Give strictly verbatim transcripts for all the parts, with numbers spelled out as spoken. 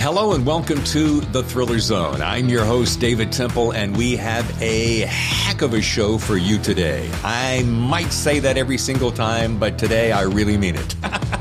Hello and welcome to The Thriller Zone. I'm your host, David Temple, and we have a heck of a show for you today. I might say that every single time, but today I really mean it.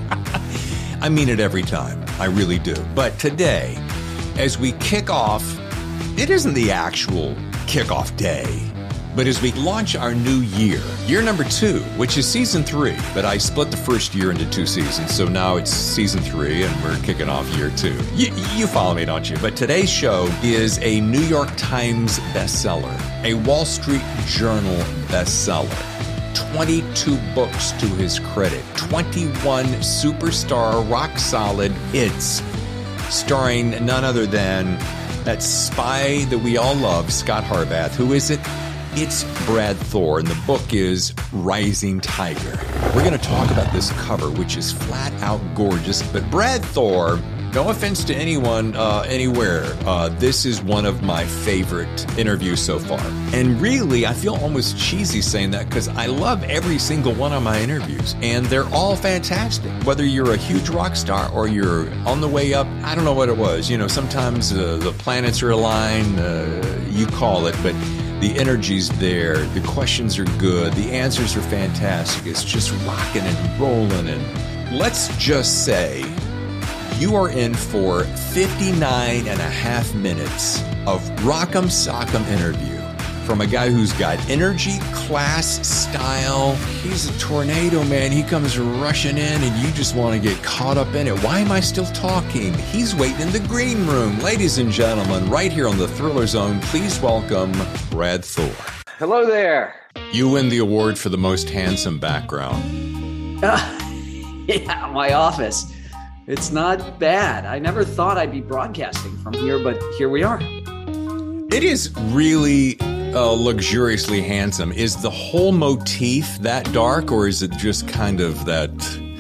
I mean it every time. I really do. But today, as we kick off, it isn't the actual kickoff day, but as we launch our new year, year number two, which is season three, but I split the first year into two seasons, so now it's season three and we're kicking off year two. You, you follow me, don't you? But today's show is a New York Times bestseller, a Wall Street Journal bestseller, twenty-two books to his credit, twenty-one superstar rock-solid hits, starring none other than that spy that we all love, Scott Harbath. Who is it? It's Brad Thor, and the book is Rising Tiger. We're going to talk about this cover, which is flat out gorgeous. But Brad Thor, no offense to anyone, uh, anywhere, uh, this is one of my favorite interviews so far. And really, I feel almost cheesy saying that because I love every single one of my interviews, and they're all fantastic. Whether you're a huge rock star or you're on the way up, I don't know what it was. You know, sometimes uh, the planets are aligned, uh, you call it, but the energy's there, the questions are good, the answers are fantastic. It's just rocking and rolling. And let's just say you are in for fifty-nine and a half minutes of rock'em sock'em interview from a guy who's got energy, class, style. He's a tornado, man. He comes rushing in and you just want to get caught up in it. Why am I still talking? He's waiting in the green room. Ladies and gentlemen, right here on the Thriller Zone, please welcome Brad Thor. Hello there. You win the award for the most handsome background. Uh, yeah, my office. It's not bad. I never thought I'd be broadcasting from here, but here we are. It is really uh, luxuriously handsome. Is the whole motif that dark, or is it just kind of that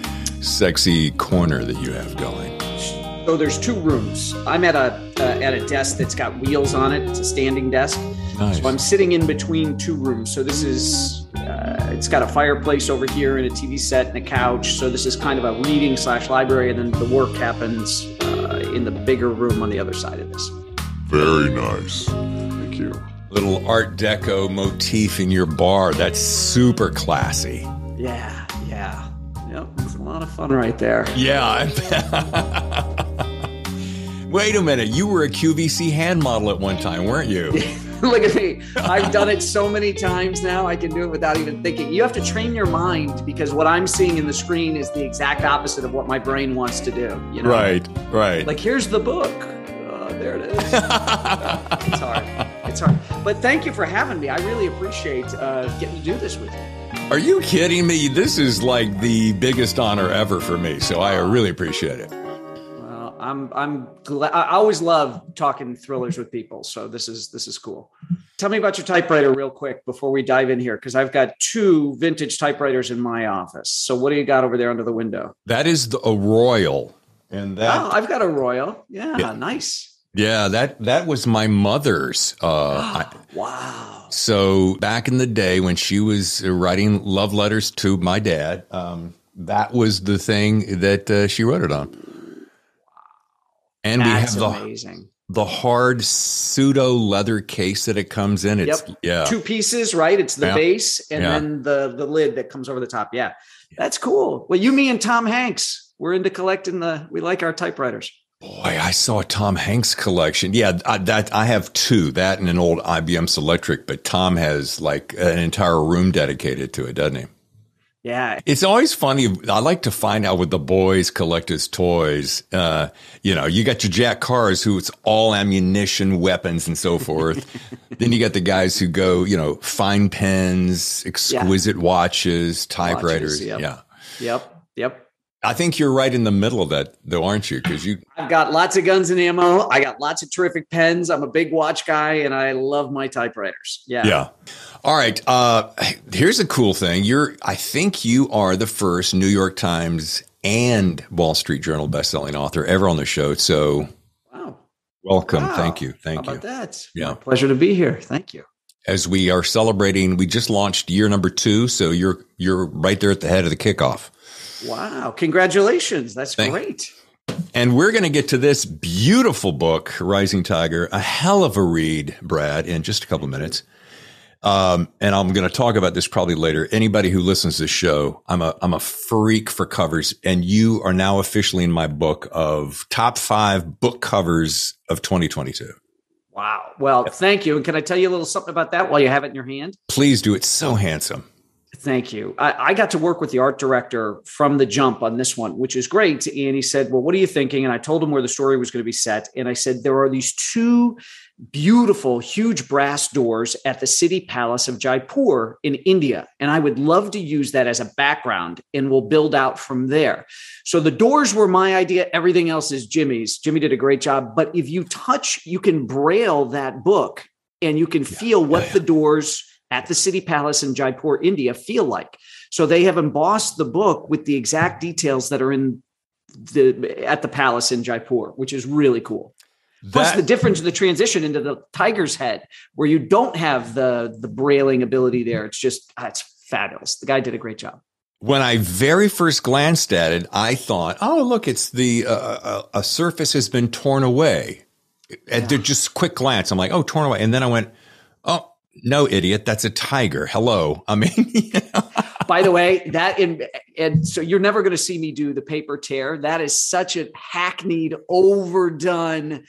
sexy corner that you have going? So there's two rooms. I'm at a uh, at a desk that's got wheels on it. It's a standing desk. Nice. So I'm sitting in between two rooms. So this is, uh, it's got a fireplace over here and a T V set and a couch. So this is kind of a reading slash library, and then the work happens uh, in the bigger room on the other side of this. Very nice. Thank you. Little Art Deco motif in your bar. That's super classy. Yeah, yeah. Yep, it's a lot of fun right there. Yeah. Wait a minute. You were a Q V C hand model at one time, weren't you? Look at me. I've done it so many times now, I can do it without even thinking. You have to train your mind, because what I'm seeing in the screen is the exact opposite of what my brain wants to do. You know? Right, right. Like, here's the book. Uh, there it is. It's hard. It's hard. But thank you for having me. I really appreciate uh, getting to do this with you. Are you kidding me? This is like the biggest honor ever for me, so I really appreciate it. Well, I'm I'm glad. I always love talking thrillers with people, so this is this is cool. Tell me about your typewriter real quick before we dive in here, because I've got two vintage typewriters in my office. So what do you got over there under the window? That is the, a Royal, and that Oh, I've got a Royal. Yeah, Yeah. nice. yeah, that that was my mother's. Uh, I, Wow. So back in the day when she was writing love letters to my dad, um, that was the thing that uh, she wrote it on. And That's we have the amazing. the hard pseudo leather case that it comes in. It's Yep. yeah, Two pieces, right? It's the Yeah. base and Yeah. then the the lid that comes over the top. Yeah. That's cool. Well, you, me, and Tom Hanks, we're into collecting the, we like our typewriters. boy, I saw a Tom Hanks collection. Yeah, I, that I have two, that and an old I B M Selectric. But Tom has like an entire room dedicated to it, doesn't he? Yeah. It's always funny. I like to find out what the boys collect as toys. Uh, you know, you got your Jack Cars, who it's all ammunition, weapons, and so forth. Then you got the guys who go, you know, fine pens, exquisite yeah. watches, typewriters. Watches, yep. Yeah. Yep. Yep. I think you're right in the middle of that, though, aren't you? Because you, I've got lots of guns and ammo. I got lots of terrific pens. I'm a big watch guy, and I love my typewriters. Yeah. Yeah. All right. Uh, here's a cool thing. You're, I think you are the first New York Times and Wall Street Journal bestselling author ever on the show. So, wow. Welcome. Wow. Thank you. Thank How you. about that? Yeah. Pleasure to be here. Thank you. As we are celebrating, we just launched year number two. So you're, you're right there at the head of the kickoff. Wow. Congratulations. That's Thank, great. And we're going to get to this beautiful book, Rising Tiger, a hell of a read, Brad, in just a couple of minutes. Um, and I'm going to talk about this probably later. Anybody who listens to this show, I'm a, I'm a freak for covers, and you are now officially in my book of top five book covers of twenty twenty-two. Wow. Well, thank you. And can I tell you a little something about that while you have it in your hand? Please do. It's so handsome. Thank you. I, I got to work with the art director from the jump on this one, which is great. And he said, well, what are you thinking? And I told him where the story was going to be set. And I said, there are these two beautiful, huge brass doors at the City Palace of Jaipur in India. And I would love to use that as a background, and we'll build out from there. So the doors were my idea. Everything else is Jimmy's. Jimmy did a great job. But if you touch, you can braille that book and you can feel what yeah, yeah. the doors at the City Palace in Jaipur, India feel like. So they have embossed the book with the exact details that are in the at the palace in Jaipur, which is really cool. That, Plus the difference, the transition into the tiger's head, where you don't have the the brailing ability there. It's just, it's fabulous. The guy did a great job. When I very first glanced at it, I thought, oh, look, it's the, uh, a, a surface has been torn away. At yeah. just quick glance, I'm like, oh, torn away. And then I went, oh, no, idiot. That's a tiger. Hello. I mean, you know. By the way, that in, and so you're never going to see me do the paper tear. That is such a hackneyed, overdone,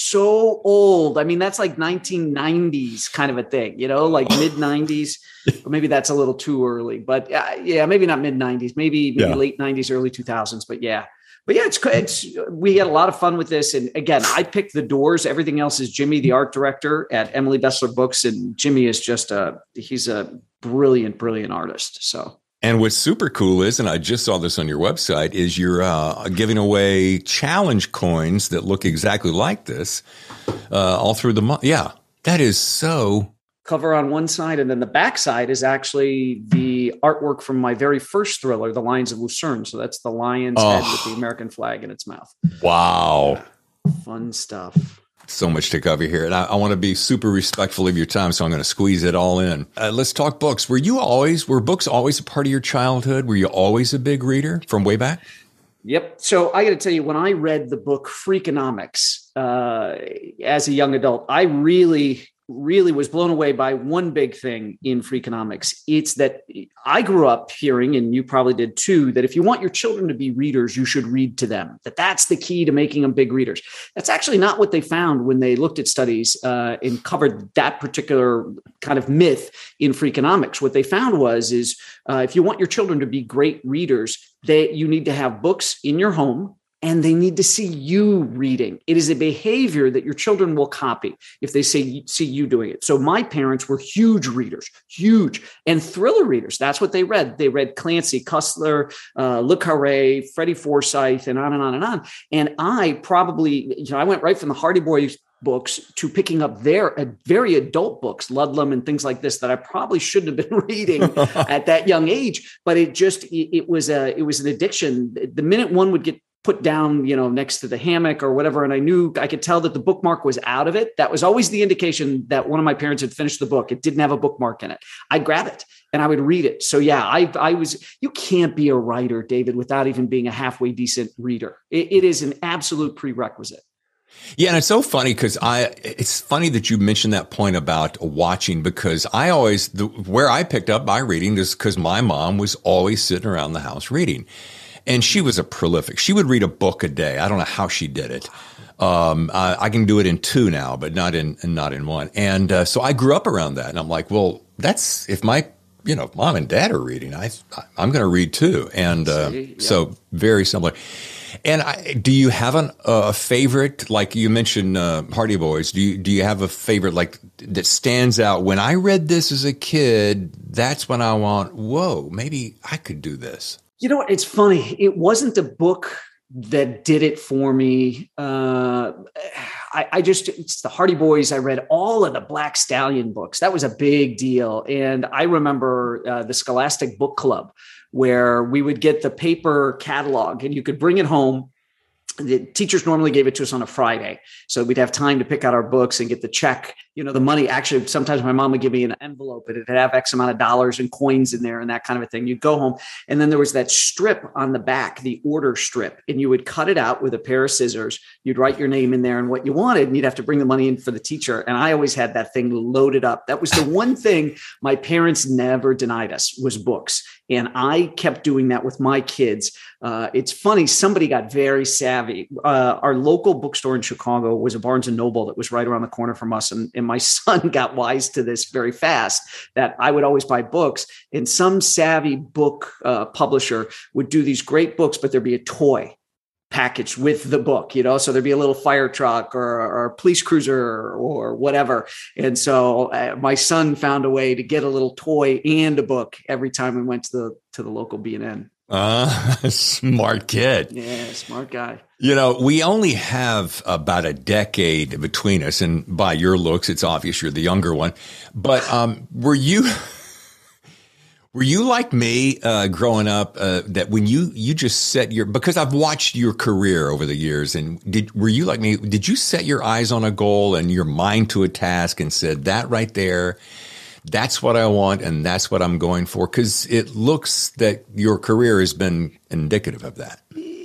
so old. I mean, that's like nineteen nineties kind of a thing, you know, like mid nineties, or maybe that's a little too early, but uh, yeah, maybe not mid nineties, maybe, maybe yeah. late nineties, early two thousands, but yeah. But yeah, it's, it's, we had a lot of fun with this. And again, I picked the doors. Everything else is Jimmy, the art director at Emily Bessler Books. And Jimmy is just a, he's a brilliant, brilliant artist. So. And what's super cool is, and I just saw this on your website, is you're uh, giving away challenge coins that look exactly like this uh, all through the month. Yeah, that is so. Cover on one side, and then the back side is actually the artwork from my very first thriller, The Lions of Lucerne. So that's the lion's oh. head with the American flag in its mouth. Wow. Yeah. Fun stuff. So much to cover here. And I, I want to be super respectful of your time, so I'm going to squeeze it all in. Uh, let's talk books. Were you always, were books always a part of your childhood? Were you always a big reader from way back? Yep. So I got to tell you, when I read the book Freakonomics uh, as a young adult, I really... really was blown away by one big thing in Freakonomics. It's that I grew up hearing, and you probably did too, that if you want your children to be readers, you should read to them, that that's the key to making them big readers. That's actually not what they found when they looked at studies uh, and covered that particular kind of myth in Freakonomics. What they found was, is uh, if you want your children to be great readers, they, you need to have books in your home, and they need to see you reading. It is a behavior that your children will copy if they say, see you doing it. So my parents were huge readers, huge, and thriller readers. That's what they read. They read Clancy, Cussler, uh, Le Carré, Freddie Forsyth, and on and on and on. And I probably, you know, I went right from the Hardy Boys books to picking up their uh, very adult books, Ludlum and things like this, that I probably shouldn't have been reading at that young age. But it just, it, it was a, it was an addiction. The minute one would get put down, you know, next to the hammock or whatever, and I knew, I could tell that the bookmark was out of it. That was always the indication that one of my parents had finished the book. It didn't have a bookmark in it. I'd grab it and I would read it. So yeah, I, I was, you can't be a writer, David, without even being a halfway decent reader. It, it is an absolute prerequisite. Yeah. And it's so funny because I, it's funny that you mentioned that point about watching, because I always, the, where I picked up my reading is because my mom was always sitting around the house reading. And she was a prolific. She would read a book a day. I don't know how she did it. Um, I, I can do it in two now, but not in not in one. And uh, so I grew up around that. And I'm like, well, that's if my, you know, mom and dad are reading, I, I'm going to read too. And uh, yeah. so very similar. And I, do you have an, uh, a favorite? Like you mentioned, uh, Hardy Boys. Do you do you have a favorite like that stands out? When I read this as a kid, that's when I want. Whoa, maybe I could do this. You know what? It's funny. It wasn't the book that did it for me. Uh, I, I just, it's the Hardy Boys. I read all of the Black Stallion books. That was a big deal. And I remember uh, the Scholastic Book Club, where we would get the paper catalog and you could bring it home. The teachers normally gave it to us on a Friday. So we'd have time to pick out our books and get the check, you you know, the money. Actually, sometimes my mom would give me an envelope and it'd have X amount of dollars and coins in there and that kind of a thing. You'd go home, and then there was that strip on the back, the order strip, and you would cut it out with a pair of scissors. You'd write your name in there and what you wanted, and you'd have to bring the money in for the teacher. And I always had that thing loaded up. That was the one thing my parents never denied us, was books. And I kept doing that with my kids. Uh, it's funny, somebody got very savvy. Uh, our local bookstore in Chicago was a Barnes and Noble that was right around the corner from us. And, and my son got wise to this very fast, that I would always buy books. And some savvy book uh, publisher would do these great books, but there'd be a toy packaged with the book, you know, so there'd be a little fire truck or, or a police cruiser or whatever. And so uh, my son found a way to get a little toy and a book every time we went to the to the local B and N. Uh, smart kid. Yeah, smart guy. You know, we only have about a decade between us, and by your looks, it's obvious you're the younger one. But um, were you... Were you like me uh, growing up, uh, that when you, you just set your, because I've watched your career over the years, and did, were you like me, did you set your eyes on a goal and your mind to a task and said, that right there, that's what I want and that's what I'm going for? Because it looks that your career has been indicative of that.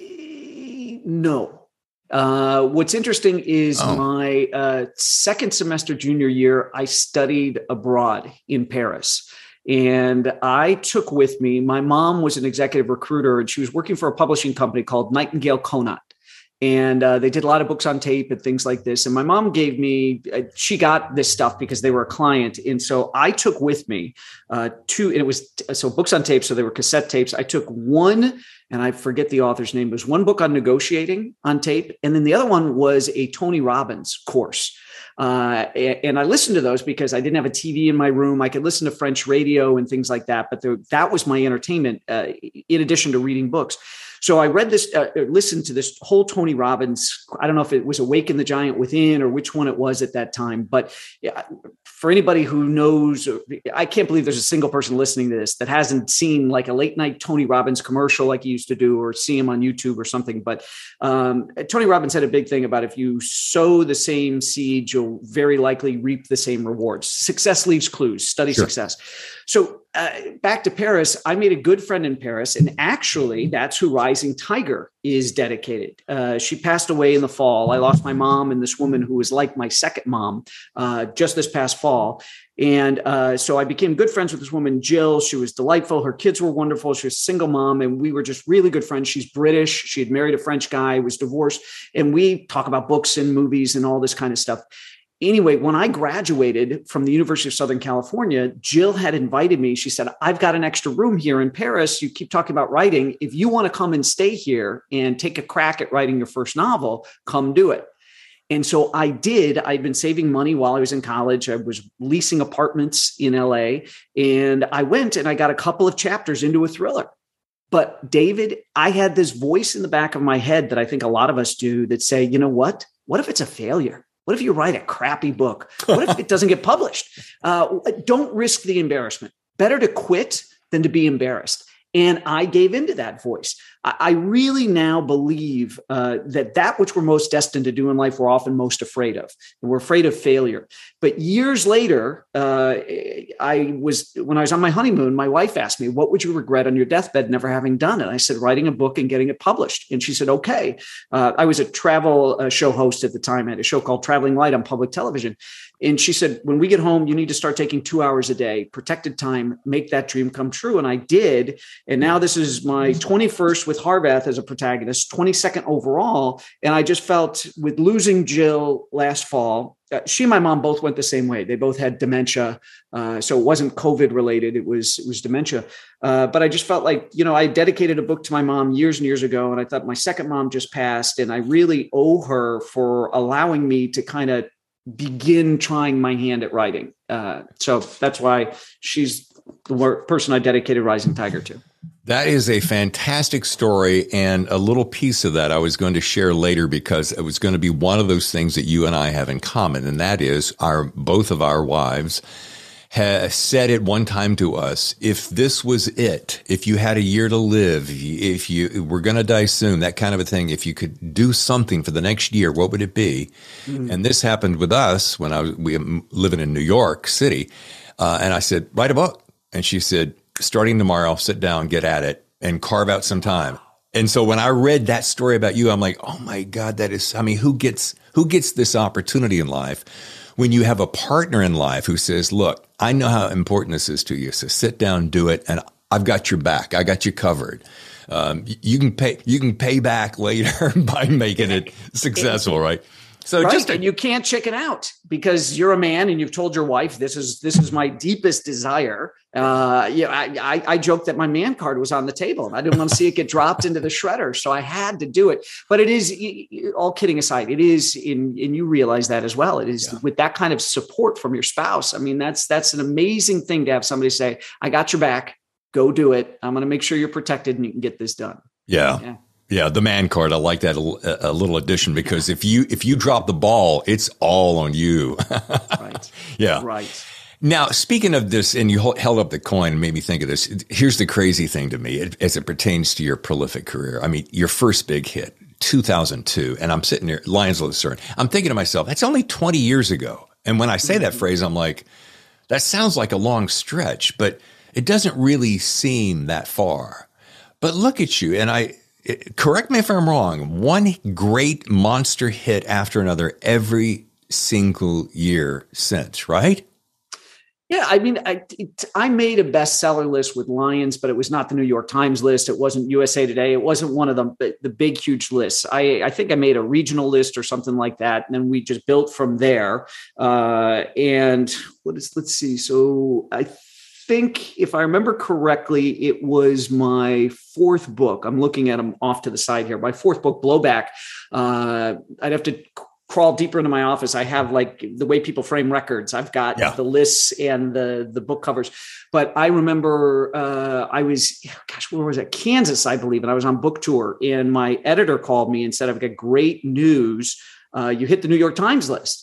No. Uh, what's interesting is oh. my uh, second semester junior year, I studied abroad in Paris. And I took with me, my mom was an executive recruiter, and she was working for a publishing company called Nightingale Conant. And uh, they did a lot of books on tape and things like this. And my mom gave me, uh, she got this stuff because they were a client. And so I took with me uh, two, and it was, so books on tape. So they were cassette tapes. I took one, and I forget the author's name. It was one book on negotiating on tape. And then the other one was a Tony Robbins course. Uh, and I listened to those because I didn't have a T V in my room. I could listen to French radio and things like that. But there, that was my entertainment, uh, in addition to reading books. So I read this, uh, listened to this whole Tony Robbins. I don't know if it was Awaken the Giant Within or which one it was at that time. But yeah, for anybody who knows, I can't believe there's a single person listening to this that hasn't seen like a late night Tony Robbins commercial like he used to do, or see him on YouTube or something. But um, Tony Robbins had a big thing about, if you sow the same seed, you'll very likely reap the same rewards. Success leaves clues. Study sure. success. So uh, back to Paris, I made a good friend in Paris. And actually, that's who Rising Tiger is dedicated. Uh, she passed away in the fall. I lost my mom and this woman who was like my second mom uh, just this past fall. And uh, so I became good friends with this woman, Jill. She was delightful. Her kids were wonderful. She was a single mom, and we were just really good friends. She's British. She had married a French guy, was divorced. And we talk about books and movies and all this kind of stuff. Anyway, when I graduated from the University of Southern California, Jill had invited me. She said, I've got an extra room here in Paris. You keep talking about writing. If you want to come and stay here and take a crack at writing your first novel, come do it. And so I did. I'd been saving money while I was in college. I was leasing apartments in L A, and I went and I got a couple of chapters into a thriller. But David, I had this voice in the back of my head that I think a lot of us do that say, you know what? What if it's a failure? What if you write a crappy book? What if it doesn't get published? Uh, don't risk the embarrassment. Better to quit than to be embarrassed. And I gave into that voice. I really now believe uh, that that which we're most destined to do in life, we're often most afraid of. And we're afraid of failure. But years later, uh, I was when I was on my honeymoon, my wife asked me, what would you regret on your deathbed never having done it? I said, writing a book and getting it published. And she said, okay. Uh, I was a travel uh, show host at the time. I had a show called Traveling Light on public television. And she said, when we get home, you need to start taking two hours a day, protected time, make that dream come true. And I did. And now this is my twenty-first with Harbath as a protagonist, twenty-second overall. And I just felt with losing Jill last fall, uh, she and my mom both went the same way. They both had dementia. Uh, so it wasn't COVID related. It was, it was dementia. Uh, but I just felt like, you know, I dedicated a book to my mom years and years ago. And I thought my second mom just passed. And I really owe her for allowing me to kind of begin trying my hand at writing. Uh, so that's why she's the person I dedicated Rising Tiger to. That is a fantastic story, and a little piece of that I was going to share later because it was going to be one of those things that you and I have in common, and that is our both of our wives has said at one time to us, if this was it, if you had a year to live, if you, if you were going to die soon, that kind of a thing, if you could do something for the next year, what would it be? Mm-hmm. And this happened with us when I was we were living in New York City. Uh, and I said, write a book. And she said, starting tomorrow, sit down, get at it, and carve out some time. And so when I read that story about you, I'm like, oh my God, that is, I mean, who gets, who gets this opportunity in life when you have a partner in life who says, look, I know how important this is to you. So sit down, do it. And I've got your back. I got you covered. Um, you can pay, you can pay back later by making it successful, right? So right. just, and you can't chicken out because you're a man and you've told your wife, this is, this is my deepest desire. Uh, you know, I, I, I joked that my man card was on the table and I didn't want to see it get dropped into the shredder. So I had to do it, but it is, all kidding aside, it is in, and you realize that as well. It is yeah. with that kind of support from your spouse. I mean, that's, that's an amazing thing to have somebody say, I got your back, go do it. I'm going to make sure you're protected and you can get this done. Yeah. yeah. Yeah, the man card. I like that a, a little addition because if you if you drop the ball, it's all on you. Right. Yeah. Right. Now, speaking of this, and you held up the coin and made me think of this. Here's the crazy thing to me as it pertains to your prolific career. I mean, your first big hit, two thousand two, and I'm sitting there, Lions of Lucerne. I'm thinking to myself, that's only twenty years ago. And when I say that phrase, I'm like, that sounds like a long stretch, but it doesn't really seem that far. But look at you, and I. Correct me if I'm wrong, one great monster hit after another every single year since, right? Yeah, I mean, I, it, I made a bestseller list with Lions, but it was not the New York Times list. It wasn't U S A Today. It wasn't one of the, the big, huge lists. I, I think I made a regional list or something like that. And then we just built from there. Uh, and what is, let's see. So I think if I remember correctly, it was my fourth book. I'm looking at them off to the side here. My fourth book, Blowback. Uh, I'd have to crawl deeper into my office. I have like the way people frame records. I've got yeah. the lists and the, the book covers. But I remember uh, I was, gosh, where was it? Kansas, I believe. And I was on book tour and my editor called me and said, I've got great news. Uh, you hit the New York Times list.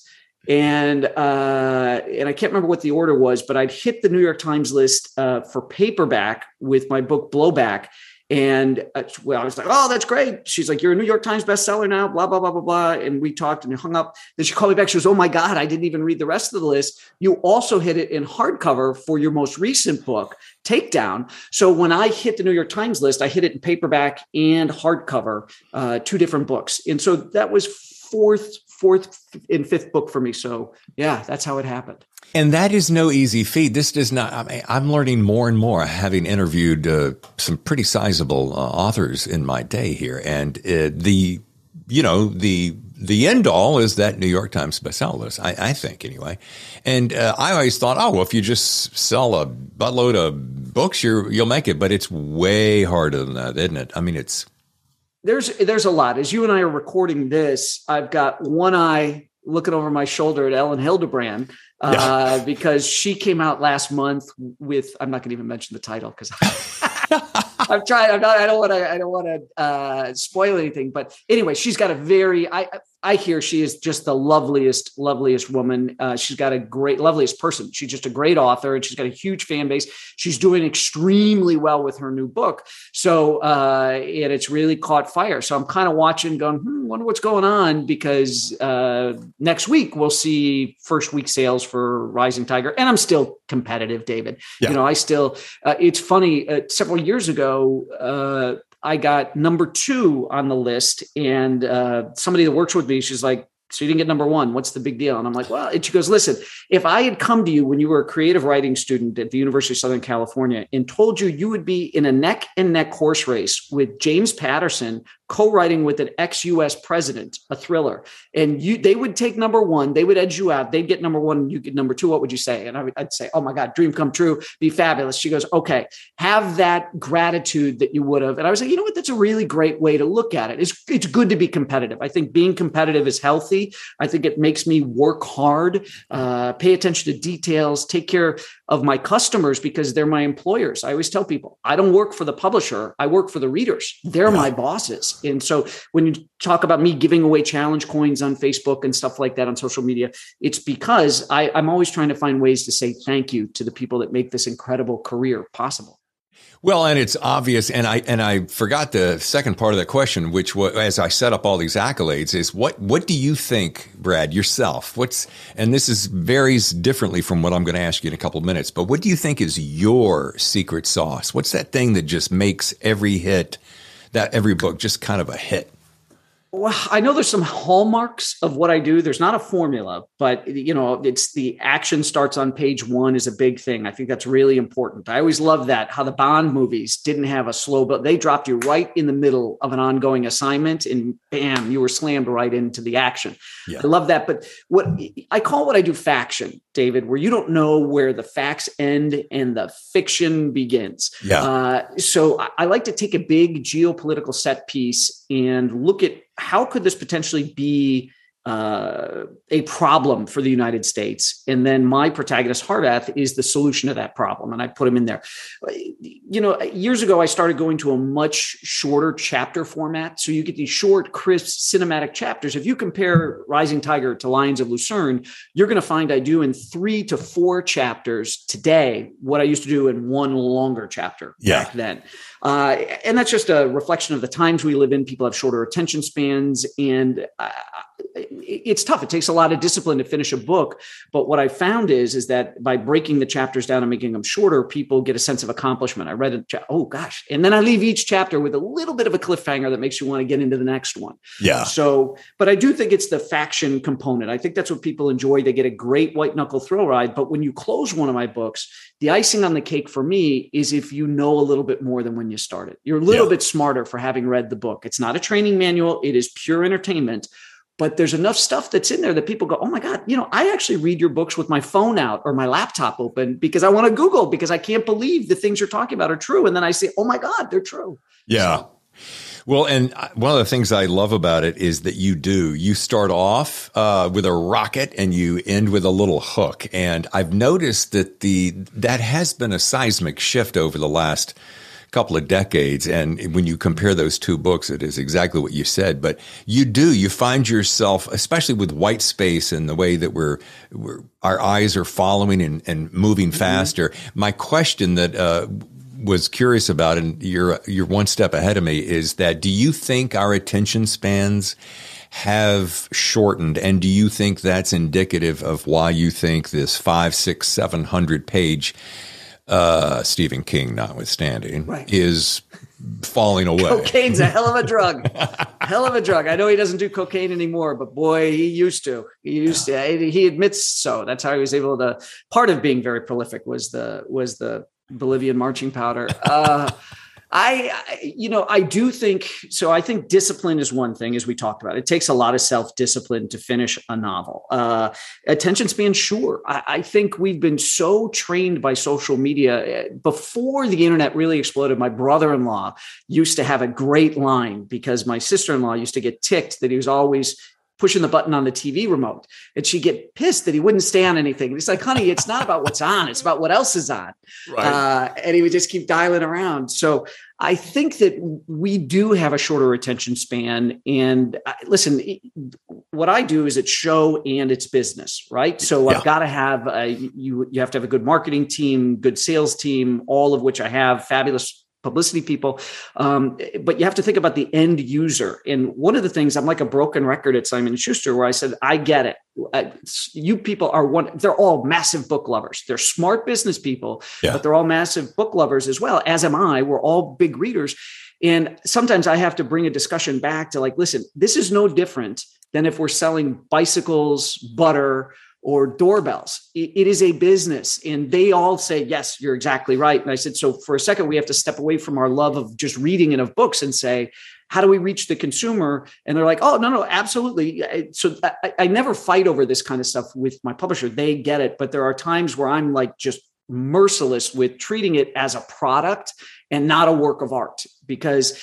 And uh, and I can't remember what the order was, but I'd hit the New York Times list uh, for paperback with my book Blowback. And uh, well, I was like, oh, that's great. She's like, you're a New York Times bestseller now, blah, blah, blah, blah, blah. And we talked and hung up. Then she called me back. She goes, oh my God, I didn't even read the rest of the list. You also hit it in hardcover for your most recent book, Takedown. So when I hit the New York Times list, I hit it in paperback and hardcover, uh, two different books. And so that was fourth, fourth and fifth book for me. So yeah, that's how it happened. And that is no easy feat. This does not, I mean, I'm learning more and more, having interviewed uh, some pretty sizable uh, authors in my day here. And uh, the, you know, the, the end all is that New York Times bestseller list, I, I think anyway. And uh, I always thought, oh, well, if you just sell a buttload of books, you're, you'll make it. But it's way harder than that, isn't it? I mean, it's, There's there's a lot. As you and I are recording this, I've got one eye looking over my shoulder at Ellen Hildebrand uh, yeah. because she came out last month with, I'm not going to even mention the title because I'm trying, I'm not, I don't want to, I don't want to uh, spoil anything, but anyway, she's got a very, I, I hear she is just the loveliest, loveliest woman. Uh, she's got a great, loveliest person. She's just a great author and she's got a huge fan base. She's doing extremely well with her new book. So, uh, and it's really caught fire. So I'm kind of watching going, hmm, wonder what's going on because uh, next week we'll see first week sales for Rising Tiger. And I'm still competitive, David. Yeah. You know, I still, uh, it's funny, uh, several years ago, uh, I got number two on the list and uh, somebody that works with me, she's like, so you didn't get number one. What's the big deal? And I'm like, well, and she goes, listen, if I had come to you when you were a creative writing student at the University of Southern California and told you you would be in a neck and neck horse race with James Patterson, co-writing with an ex-U S president, a thriller, and you, they would take number one, they would edge you out, they'd get number one, and you get number two, what would you say? And I would, I'd say, oh my God, dream come true, be fabulous. She goes, okay, have that gratitude that you would have. And I was like, you know what? That's a really great way to look at it. It's, it's good to be competitive. I think being competitive is healthy. I think it makes me work hard, uh, pay attention to details, take care of my customers because they're my employers. I always tell people, I don't work for the publisher. I work for the readers. They're yeah. my bosses. business. And so when you talk about me giving away challenge coins on Facebook and stuff like that on social media, it's because I, I'm always trying to find ways to say thank you to the people that make this incredible career possible. Well, and it's obvious, and I and I forgot the second part of that question, which was, as I set up all these accolades, is what what do you think, Brad, yourself? What's and this is varies differently from what I'm going to ask you in a couple of minutes, but what do you think is your secret sauce? What's that thing that just makes every hit, that every book just kind of a hit? Well, I know there's some hallmarks of what I do. There's not a formula, but you know, it's the action starts on page one is a big thing. I think that's really important. I always love that, how the Bond movies didn't have a slow build. They dropped you right in the middle of an ongoing assignment and bam, you were slammed right into the action. Yeah. I love that. But what I call what I do faction, David, where you don't know where the facts end and the fiction begins. Yeah. Uh, so I, I like to take a big geopolitical set piece and look at how could this potentially be uh, a problem for the United States? And then my protagonist, Harvath, is the solution to that problem. And I put him in there. You know, years ago, I started going to a much shorter chapter format. So you get these short, crisp, cinematic chapters. If you compare Rising Tiger to Lions of Lucerne, you're going to find I do in three to four chapters today what I used to do in one longer chapter yeah. back then. Uh, and that's just a reflection of the times we live in. People have shorter attention spans, and uh, it's tough. It takes a lot of discipline to finish a book. But what I found is, is that by breaking the chapters down and making them shorter, people get a sense of accomplishment. I read it, cha- oh gosh. And then I leave each chapter with a little bit of a cliffhanger that makes you want to get into the next one. Yeah. So, but I do think it's the faction component. I think that's what people enjoy. They get a great white knuckle thrill ride. But when you close one of my books, the icing on the cake for me is if you know a little bit more than when you started. You're a little yeah. bit smarter for having read the book. It's not a training manual. It is pure entertainment. But there's enough stuff that's in there that people go, oh my God, you know, I actually read your books with my phone out or my laptop open because I want to Google, because I can't believe the things you're talking about are true. And then I say, oh my God, they're true. Yeah. So, well, and one of the things I love about it is that you do, you start off uh, with a rocket and you end with a little hook. And I've noticed that the, that has been a seismic shift over the last couple of decades. And when you compare those two books, it is exactly what you said. But you do, you find yourself, especially with white space and the way that we're, we're our eyes are following and, and moving faster. Mm-hmm. My question that uh, was curious about, and you're you're one step ahead of me, is that do you think our attention spans have shortened, and do you think that's indicative of why you think this five, six, seven hundred page uh, Stephen King, notwithstanding, right. is falling away? Cocaine's a hell of a drug. Hell of a drug. I know he doesn't do cocaine anymore, but boy, he used to. He used yeah. to. He admits so. That's how he was able to. Part of being very prolific was the was the Bolivian marching powder. Uh, I, I, you know, I do think so. I think discipline is one thing, as we talked about. It takes a lot of self-discipline to finish a novel. Uh, attention span, sure. I, I think we've been so trained by social media. Before the internet really exploded, my brother-in-law used to have a great line because my sister-in-law used to get ticked that he was always pushing the button on the T V remote, and she'd get pissed that he wouldn't stay on anything. And he's like, honey, it's not about what's on, it's about what else is on. Right. Uh, and he would just keep dialing around. So I think that we do have a shorter attention span. And uh, listen, what I do is it's show and it's business, right? So yeah. I've got to have, a, you, you have to have a good marketing team, good sales team, all of which I have, fabulous publicity people. Um, but you have to think about the end user. And one of the things, I'm like a broken record at Simon and Schuster, where I said, I get it. I, you people are one, they're all massive book lovers. They're smart business people, yeah. but they're all massive book lovers as well, as am I. We're all big readers. And sometimes I have to bring a discussion back to like, listen, this is no different than if we're selling bicycles, butter, or doorbells. It is a business. And they all say, yes, you're exactly right. And I said, so for a second, we have to step away from our love of just reading and of books and say, how do we reach the consumer? And they're like, oh, no, no, absolutely. So I, I never fight over this kind of stuff with my publisher. They get it. But there are times where I'm like just merciless with treating it as a product and not a work of art. Because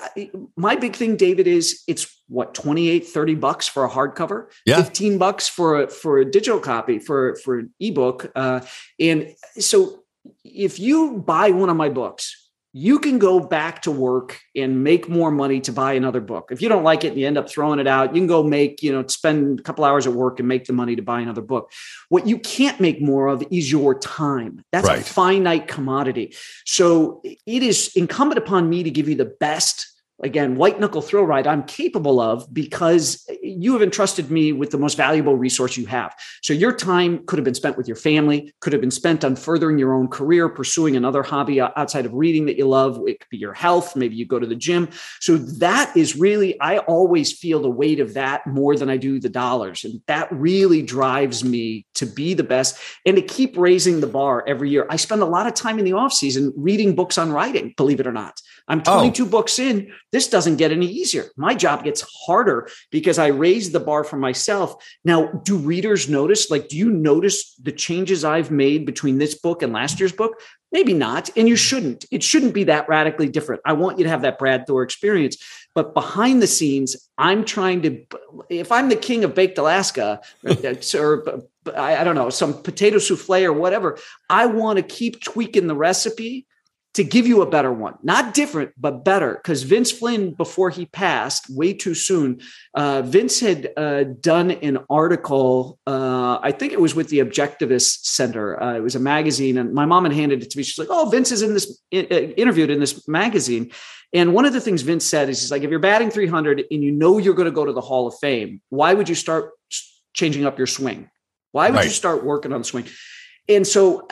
my big thing, David, is it's what, twenty-eight, thirty bucks for a hardcover, yeah. fifteen bucks for a, for a digital copy, for, for an ebook. Uh, and so if you buy one of my books, you can go back to work and make more money to buy another book. If you don't like it and you end up throwing it out, you can go make, you know, spend a couple hours at work and make the money to buy another book. What you can't make more of is your time. That's right. A finite commodity. So it is incumbent upon me to give you the best, again, white knuckle thrill ride I'm capable of, because you have entrusted me with the most valuable resource you have. So your time could have been spent with your family, could have been spent on furthering your own career, pursuing another hobby outside of reading that you love. It could be your health. Maybe you go to the gym. So that is really, I always feel the weight of that more than I do the dollars. And that really drives me to be the best and to keep raising the bar every year. I spend a lot of time in the off season reading books on writing, believe it or not. I'm twenty-two oh. books in. This doesn't get any easier. My job gets harder because I raised the bar for myself. Now, do readers notice? Like, do you notice the changes I've made between this book and last year's book? Maybe not. And you shouldn't. It shouldn't be that radically different. I want you to have that Brad Thor experience. But behind the scenes, I'm trying to, if I'm the king of baked Alaska, or I don't know, some potato souffle or whatever, I want to keep tweaking the recipe to give you a better one, not different, but better. Because Vince Flynn, before he passed way too soon, uh, Vince had uh, done an article, uh, I think it was with the Objectivist Center. Uh, it was a magazine, and my mom had handed it to me. She's like, oh, Vince is in this uh, interviewed in this magazine. And one of the things Vince said is, he's like, if you're batting three hundred and you know you're going to go to the Hall of Fame, why would you start changing up your swing? Why would right. you start working on the swing? And so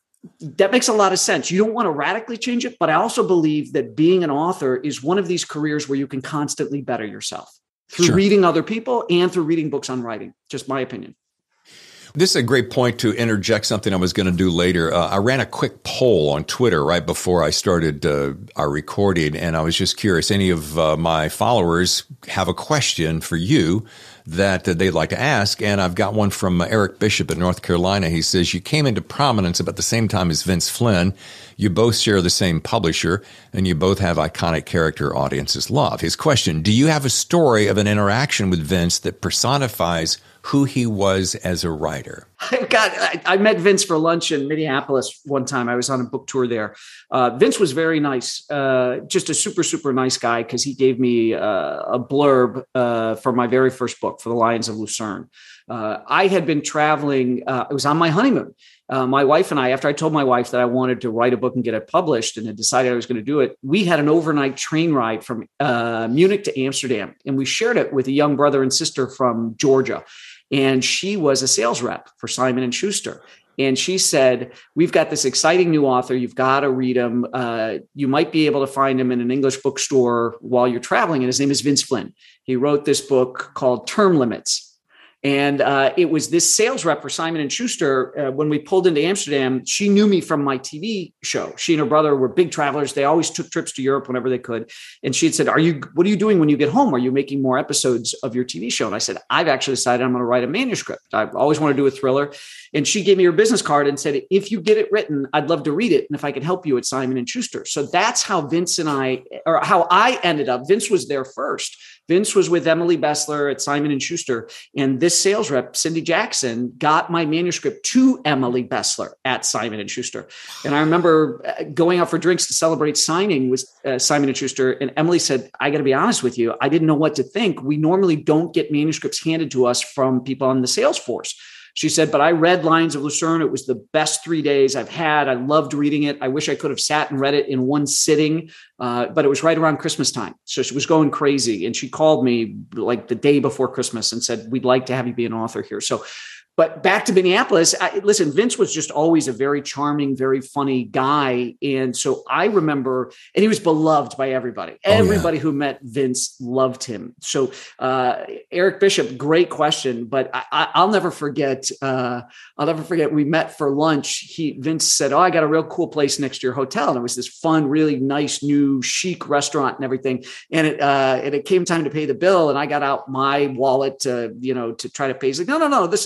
that makes a lot of sense. You don't want to radically change it, but I also believe that being an author is one of these careers where you can constantly better yourself through sure. reading other people and through reading books on writing. Just my opinion. This is a great point to interject something I was going to do later. Uh, I ran a quick poll on Twitter right before I started uh, our recording, and I was just curious, any of uh, my followers have a question for you that uh, they'd like to ask? And I've got one from uh, Eric Bishop in North Carolina. He says, you came into prominence about the same time as Vince Flynn. You both share the same publisher, and you both have iconic character audiences love. His question, do you have a story of an interaction with Vince that personifies who he was as a writer? I've got, I, I met Vince for lunch in Minneapolis one time. I was on a book tour there. Uh, Vince was very nice, uh, just a super, super nice guy, because he gave me uh, a blurb uh, for my very first book, For the Lions of Lucerne. Uh, I had been traveling. Uh, it was on my honeymoon. Uh, my wife and I, after I told my wife that I wanted to write a book and get it published and had decided I was going to do it, we had an overnight train ride from uh, Munich to Amsterdam. And we shared it with a young brother and sister from Georgia. And she was a sales rep for Simon and Schuster. And she said, we've got this exciting new author. You've got to read him. Uh, you might be able to find him in an English bookstore while you're traveling. And his name is Vince Flynn. He wrote this book called Term Limits. And uh, it was this sales rep for Simon and Schuster. Uh, when we pulled into Amsterdam, she knew me from my T V show. She and her brother were big travelers. They always took trips to Europe whenever they could. And she had said, "Are you? What are you doing when you get home? Are you making more episodes of your T V show?" And I said, "I've actually decided I'm going to write a manuscript. I've always wanted to do a thriller." And she gave me her business card and said, "If you get it written, I'd love to read it. And if I could help you at Simon and Schuster." So that's how Vince and I, or how I ended up. Vince was there first. Vince was with Emily Bessler at Simon and Schuster. And this sales rep, Cindy Jackson, got my manuscript to Emily Bessler at Simon and Schuster. And I remember going out for drinks to celebrate signing with uh, Simon and Schuster. And Emily said, "I got to be honest with you. I didn't know what to think. We normally don't get manuscripts handed to us from people on the sales force." She said, "But I read Lions of Lucerne. It was the best three days I've had. I loved reading it. I wish I could have sat and read it in one sitting, uh, but it was right around Christmas time. So she was going crazy. And she called me like the day before Christmas and said, "We'd like to have you be an author here." So, but back to Minneapolis, I, listen, Vince was just always a very charming, very funny guy. And so I remember, and he was beloved by everybody. Oh, everybody yeah. who met Vince loved him. So uh, Eric Bishop, great question, but I, I, I'll never forget, uh, I'll never forget, we met for lunch. He, Vince said, "Oh, I got a real cool place next to your hotel." And it was this fun, really nice, new chic restaurant and everything. And it, uh, and it came time to pay the bill. And I got out my wallet to, you know, to try to pay. He's like, no, no, no, this is,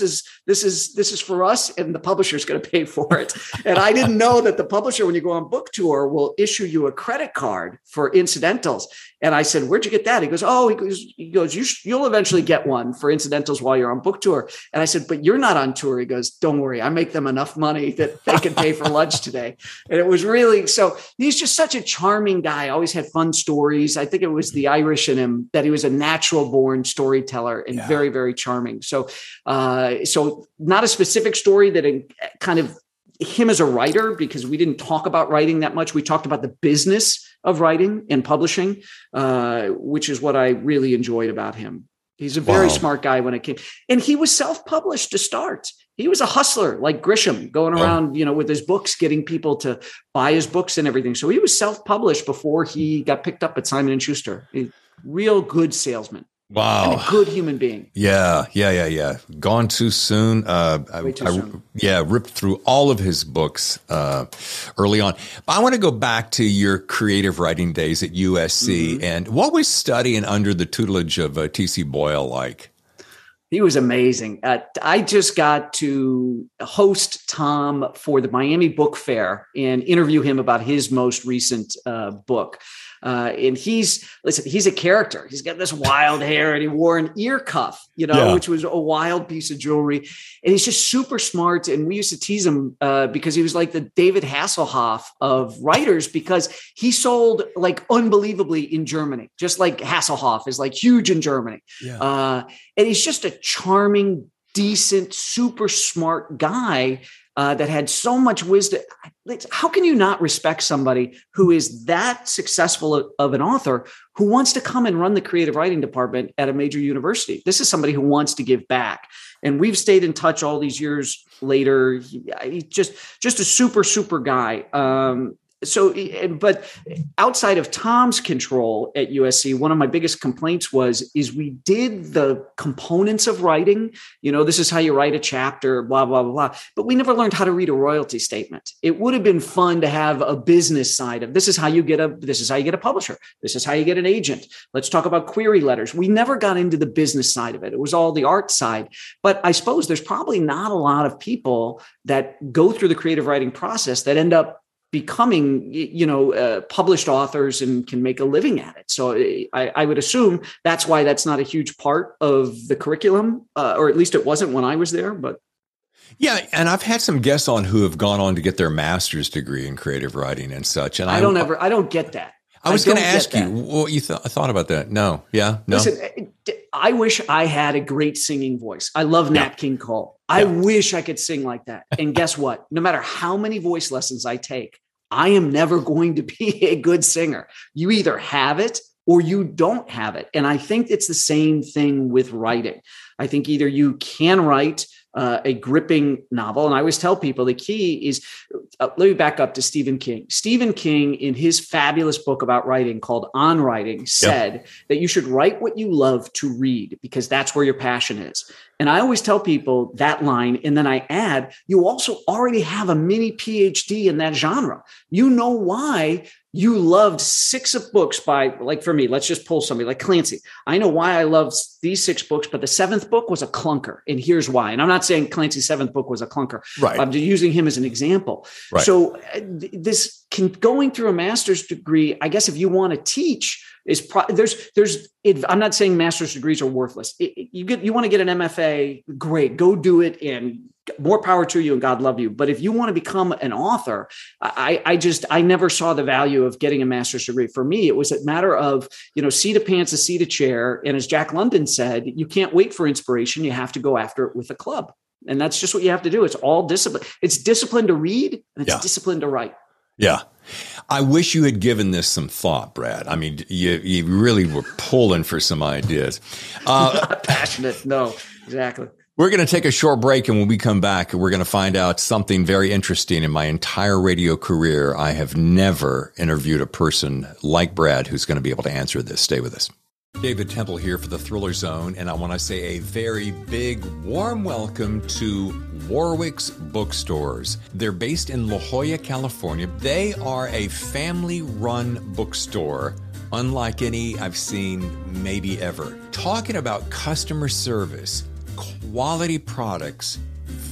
This is this is for us, and the publisher's going to pay for it. And I didn't know that the publisher, when you go on book tour, will issue you a credit card for incidentals. And I said, "Where'd you get that?" He goes, "Oh, he goes, he goes you sh- you'll eventually get one for incidentals while you're on book tour." And I said, "But you're not on tour." He goes, "Don't worry, I make them enough money that they can pay for lunch today." And it was really so. He's just such a charming guy. Always had fun stories. I think it was the Irish in him that he was a natural born storyteller and yeah. very, very charming. So, uh, so not a specific story that it, kind of him as a writer, because we didn't talk about writing that much. We talked about the business of writing and publishing, uh, which is what I really enjoyed about him. He's a very wow. smart guy when it came, and he was self-published to start. He was a hustler like Grisham, going around, oh. you know, with his books, getting people to buy his books and everything. So he was self-published before he got picked up at Simon and Schuster. A real good salesman. Wow. And a good human being. Yeah, yeah, yeah, yeah. Gone too soon. Uh, I, Way too I, soon. Yeah, ripped through all of his books uh, early on. But I want to go back to your creative writing days at U S C. Mm-hmm. And what was studying under the tutelage of uh, T C Boyle like? He was amazing. Uh, I just got to host Tom for the Miami Book Fair and interview him about his most recent uh, book. Uh, and he's, listen, he's a character. He's got this wild hair and he wore an ear cuff, you know, yeah. which was a wild piece of jewelry. And he's just super smart. And we used to tease him uh, because he was like the David Hasselhoff of writers, because he sold like unbelievably in Germany, just like Hasselhoff is like huge in Germany. Yeah. Uh, and he's just a charming, decent, super smart guy uh, that had so much wisdom. How can you not respect somebody who is that successful of an author who wants to come and run the creative writing department at a major university? This is somebody who wants to give back. And we've stayed in touch all these years later. He, he just, just a super, super guy. Um, So, but outside of Tom's control at U S C, one of my biggest complaints was, is we did the components of writing. You know, this is how you write a chapter, blah, blah, blah, blah. But we never learned how to read a royalty statement. It would have been fun to have a business side of this is how you get a, this is how you get a publisher. This is how you get an agent. Let's talk about query letters. We never got into the business side of it. It was all the art side. But I suppose there's probably not a lot of people that go through the creative writing process that end up becoming, you know, uh, published authors and can make a living at it. So I, I would assume that's why that's not a huge part of the curriculum, uh, or at least it wasn't when I was there. But yeah, and I've had some guests on who have gone on to get their master's degree in creative writing and such. And I, I don't ever, I don't get that. I was going to ask you what you th- thought about that. No, yeah, no. Listen, I wish I had a great singing voice. I love Nat yeah. King Cole. I yeah. wish I could sing like that. And guess what? No matter how many voice lessons I take, I am never going to be a good singer. You either have it or you don't have it. And I think it's the same thing with writing. I think either you can write uh, a gripping novel. And I always tell people the key is, uh, let me back up to Stephen King. Stephen King, in his fabulous book about writing called On Writing, said yep. that you should write what you love to read, because that's where your passion is. And I always tell people that line. And then I add, you also already have a mini P H D in that genre. You know why you loved six of books by, like for me, let's just pull somebody like Clancy. I know why I loved these six books, but the seventh book was a clunker. And here's why. And I'm not saying Clancy's seventh book was a clunker. Right. I'm just using him as an example. Right. So uh, this can, going through a master's degree, I guess if you want to teach, is pro- there's there's it, I'm not saying master's degrees are worthless. It, it, you get you want to get an M F A, great, go do it, and more power to you, and God love you. But if you want to become an author, I, I just I never saw the value of getting a master's degree. For me, it was a matter of, you know, seat of pants, a seat of chair, and as Jack London said, you can't wait for inspiration. You have to go after it with a club, and that's just what you have to do. It's all discipline. It's discipline to read, and it's yeah. discipline to write. Yeah. I wish you had given this some thought, Brad. I mean, you you really were pulling for some ideas. Uh, Not passionate. No, exactly. We're going to take a short break, and when we come back, we're going to find out something very interesting. In my entire radio career, I have never interviewed a person like Brad who's going to be able to answer this. Stay with us. David Temple here for the Thriller Zone, and I want to say a very big, warm welcome to Warwick's Bookstores. They're based in La Jolla, California. They are a family-run bookstore, unlike any I've seen maybe ever. Talking about customer service, quality products,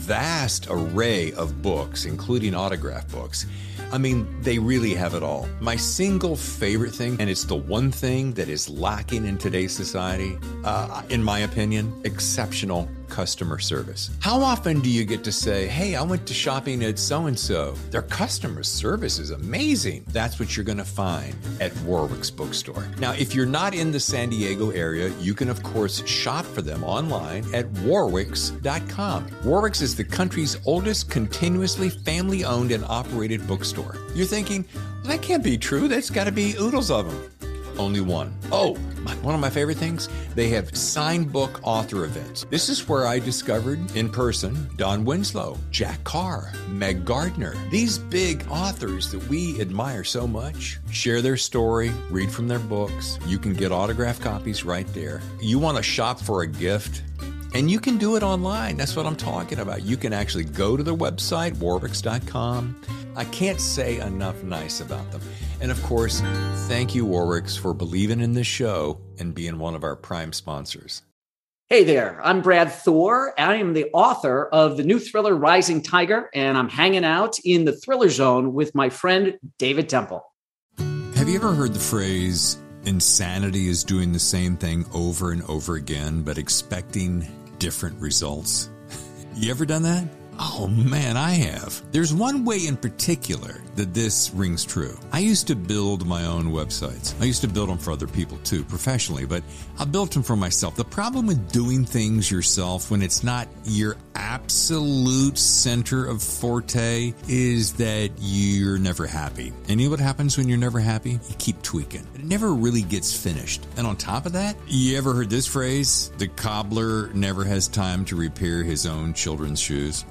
vast array of books, including autograph books. I mean, they really have it all. My single favorite thing, and it's the one thing that is lacking in today's society, uh, in my opinion, exceptional customer service. How often do you get to say, hey, I went to shopping at so-and-so. Their customer service is amazing. That's what you're going to find at Warwick's Bookstore. Now, if you're not in the San Diego area, you can, of course, shop for them online at warwicks dot com. Warwick's is the country's oldest continuously family-owned and operated bookstore. You're thinking, well, that can't be true. That's got to be oodles of them. Only one. Oh, my, one of my favorite things, they have signed book author events. This is where I discovered in person Don Winslow, Jack Carr, Meg Gardner. These big authors that we admire so much share their story, read from their books. You can get autographed copies right there. You want to shop for a gift? And you can do it online. That's what I'm talking about. You can actually go to their website, warwicks dot com. I can't say enough nice about them. And of course, thank you, Warwick's, for believing in this show and being one of our prime sponsors. Hey there, I'm Brad Thor. I am the author of the new thriller Rising Tiger, and I'm hanging out in the Thriller Zone with my friend David Temple. Have you ever heard the phrase, insanity is doing the same thing over and over again, but expecting different results? You ever done that? Oh man, I have. There's one way in particular that this rings true. I used to build my own websites. I used to build them for other people too, professionally, but I built them for myself. The problem with doing things yourself when it's not your absolute center of forte is that you're never happy. And you know what happens when you're never happy? You keep tweaking. It never really gets finished. And on top of that, you ever heard this phrase? The cobbler never has time to repair his own children's shoes.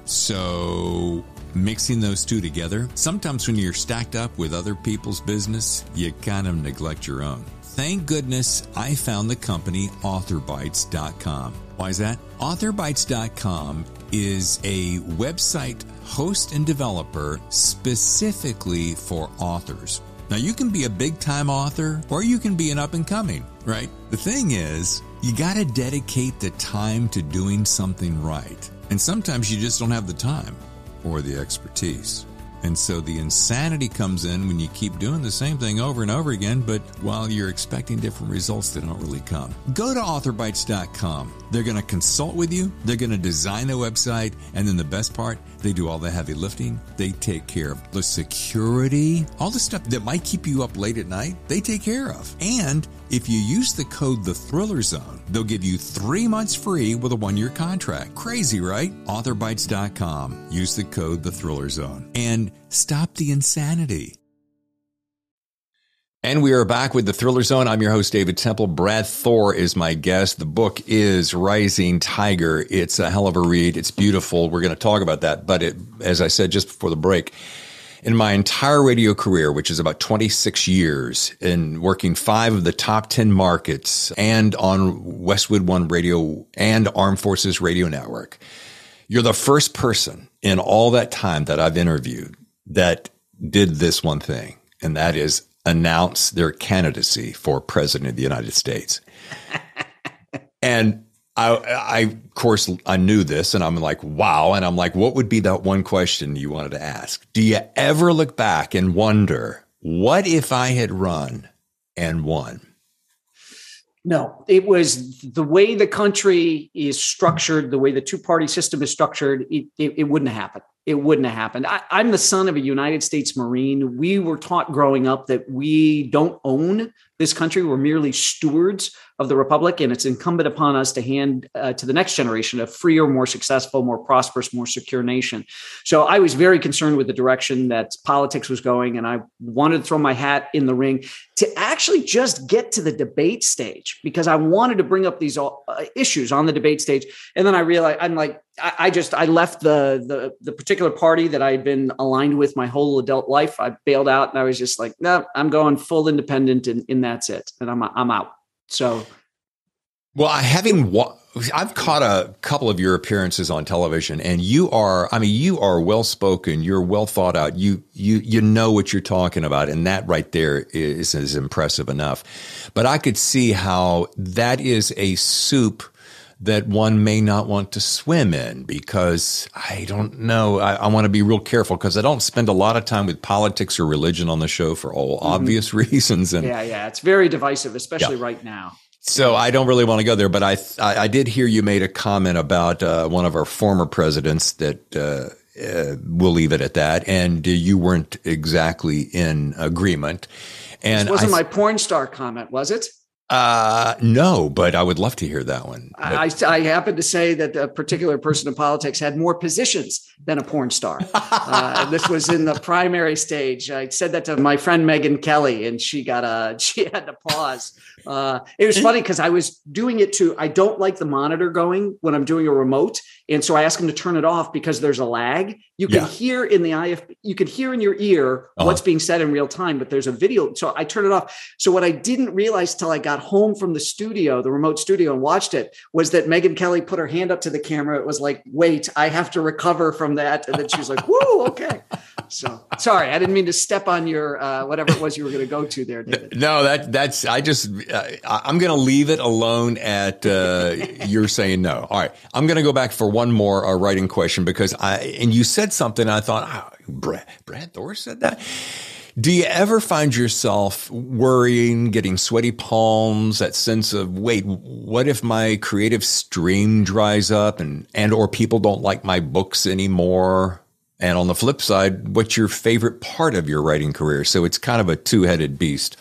So mixing those two together, sometimes when you're stacked up with other people's business, you kind of neglect your own. Thank goodness I found the company author bytes dot com. Why is that? author bytes dot com is a website host and developer specifically for authors. Now, you can be a big-time author or you can be an up-and-coming, right? The thing is, you got to dedicate the time to doing something right. And sometimes you just don't have the time or the expertise. And so the insanity comes in when you keep doing the same thing over and over again, but while you're expecting different results, they don't really come. Go to author bytes dot com. They're going to consult with you. They're going to design a website. And then the best part, they do all the heavy lifting. They take care of the security, all the stuff that might keep you up late at night, they take care of. And if you use the code The Thriller Zone, they'll give you three months free with a one-year contract. Crazy, right? author bytes dot com. Use the code The Thriller Zone and stop the insanity. And we are back with the Thriller Zone. I'm your host, David Temple. Brad Thor is my guest. The book is Rising Tiger. It's a hell of a read. It's beautiful. We're going to talk about that. But it, as I said just before the break, in my entire radio career, which is about twenty-six years, in working five of the top ten markets and on Westwood One Radio and Armed Forces Radio Network, you're the first person in all that time that I've interviewed that did this one thing, and that is announce their candidacy for president of the United States. And I, I, of course, I knew this, and I'm like, wow. And I'm like, what would be that one question you wanted to ask? Do you ever look back and wonder, what if I had run and won? No, it was the way the country is structured, the way the two-party system is structured, it, it, it wouldn't happen. It wouldn't have happened. I, I'm the son of a United States Marine. We were taught growing up that we don't own this country. We're merely stewards of the Republic, and it's incumbent upon us to hand uh, to the next generation a freer, more successful, more prosperous, more secure nation. So I was very concerned with the direction that politics was going, and I wanted to throw my hat in the ring to actually just get to the debate stage because I wanted to bring up these uh, issues on the debate stage. And then I realized, I'm like, I, I just, I left the, the, the particular party that I had been aligned with my whole adult life. I bailed out and I was just like, no, I'm going full independent and, and that's it. And I'm, I'm out. So. Well, I having, I've caught a couple of your appearances on television, and you are, I mean, you are well spoken. You're well thought out. You, you, you know what you're talking about. And that right there is, is impressive enough. But I could see how that is a soup that one may not want to swim in because I don't know. I, I want to be real careful because I don't spend a lot of time with politics or religion on the show for all mm-hmm. obvious reasons. And yeah, yeah, it's very divisive, especially yeah. right now. So I don't really want to go there, but I I, I did hear you made a comment about uh, one of our former presidents that uh, uh, we'll leave it at that, and uh, you weren't exactly in agreement. And this wasn't I, my porn star comment, was it? Uh, no, but I would love to hear that one. I, I happen to say that a particular person in politics had more positions than a porn star. uh, this was in the primary stage. I said that to my friend Megyn Kelly, and she got a she had to pause. Uh, it was funny because I was doing it to. I don't like the monitor going when I'm doing a remote, and so I asked him to turn it off because there's a lag. You can yeah. hear in the I F, you can hear in your ear uh-huh. what's being said in real time, but there's a video. So I turned it off. So what I didn't realize till I got home from the studio, the remote studio, and watched it was that Megyn Kelly put her hand up to the camera. It was like, wait, I have to recover from that. And then she was like, whoa, okay. So sorry, I didn't mean to step on your, uh, whatever it was you were going to go to there, David. No, that that's, I just, uh, I'm going to leave it alone at, uh, you're saying no. All right. I'm going to go back for one more uh, writing question because I, and you said something, I thought, oh, Brad, Brad Thor said that. Do you ever find yourself worrying, getting sweaty palms, that sense of, wait, what if my creative stream dries up and, and or people don't like my books anymore? And on the flip side, what's your favorite part of your writing career? So it's kind of a two-headed beast.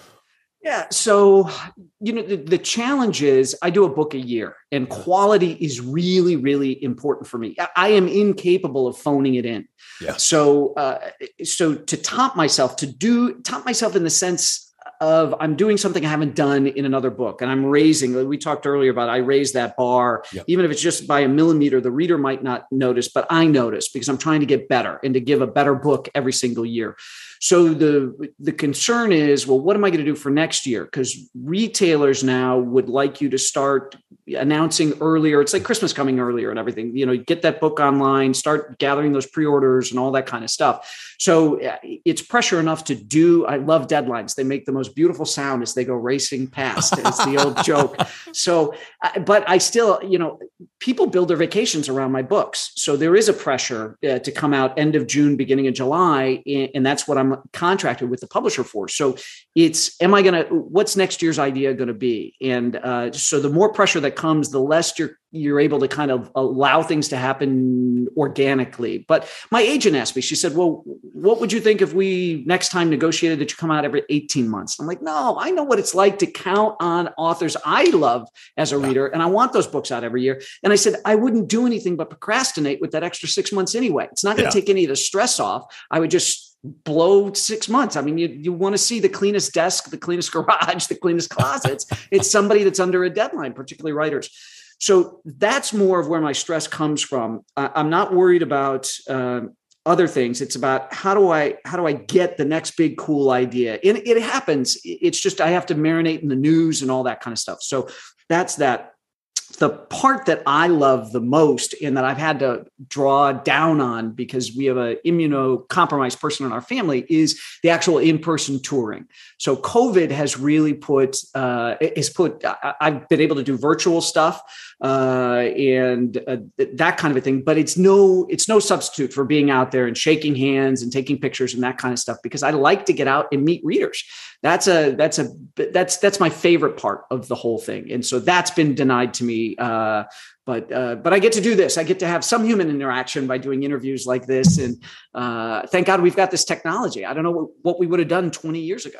Yeah. So, you know, the, the challenge is I do a book a year and quality is really, really important for me. I, I am incapable of phoning it in. Yeah. So, uh, so to top myself, to do top myself in the sense of I'm doing something I haven't done in another book and I'm raising, we talked earlier about, I raise that bar, yep. even if it's just by a millimeter, the reader might not notice, but I notice because I'm trying to get better and to give a better book every single year. So the the concern is, well, what am I going to do for next year? Because retailers now would like you to start announcing earlier. It's like Christmas coming earlier and everything. You know, get that book online, start gathering those pre-orders and all that kind of stuff. So it's pressure enough to do. I love deadlines. They make the most beautiful sound as they go racing past. It's the old joke. So, but I still, you know, people build their vacations around my books. So there is a pressure uh, to come out end of June, beginning of July. And that's what I'm contracted with the publisher for. So it's, am I going to, what's next year's idea going to be? And uh, so the more pressure that comes, the less you're, you're able to kind of allow things to happen organically. But my agent asked me, she said, well, what would you think if we next time negotiated that you come out every eighteen months? I'm like, no, I know what it's like to count on authors I love as a reader. And I want those books out every year. And I said, I wouldn't do anything but procrastinate with that extra six months anyway. It's not going to yeah. take any of the stress off. I would just blow six months. I mean, you, you want to see the cleanest desk, the cleanest garage, the cleanest closets. It's somebody that's under a deadline, particularly writers. So that's more of where my stress comes from. I, I'm not worried about uh, other things. It's about how do I how do I get the next big cool idea? And it happens. It's just I have to marinate in the news and all that kind of stuff. So that's that. The part that I love the most and that I've had to draw down on because we have an immunocompromised person in our family is the actual in-person touring. So COVID has really put, uh, is put, I, I've been able to do virtual stuff uh, and uh, that kind of a thing, but it's no, it's no substitute for being out there and shaking hands and taking pictures and that kind of stuff, because I like to get out and meet readers. That's a, that's a, that's, that's my favorite part of the whole thing. And so that's been denied to me. Uh, but, uh, but I get to do this. I get to have some human interaction by doing interviews like this. And uh, thank God we've got this technology. I don't know what, what we would have done twenty years ago.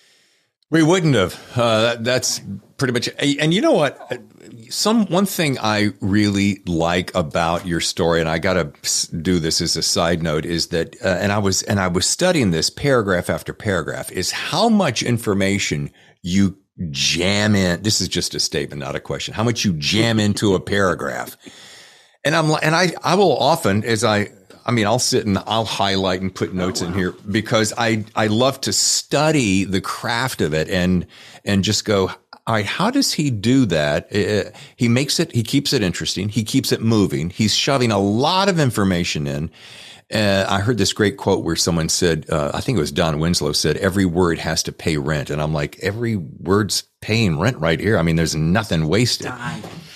We wouldn't have. Uh, that's pretty much. And you know what? Some one thing I really like about your story, and I got to do this as a side note, is that, uh, and I was and I was studying this paragraph after paragraph, is how much information you jam in. This is just a statement, not a question. How much you jam into a paragraph, and I'm and I I will often as I. I mean, I'll sit and I'll highlight and put notes oh, wow. in here because I, I love to study the craft of it and, and just go, all right, how does he do that? Uh, he makes it, he keeps it interesting. He keeps it moving. He's shoving a lot of information in. Uh, I heard this great quote where someone said, uh, I think it was Don Winslow said, every word has to pay rent. And I'm like, every word's paying rent right here. I mean, there's nothing wasted. Die.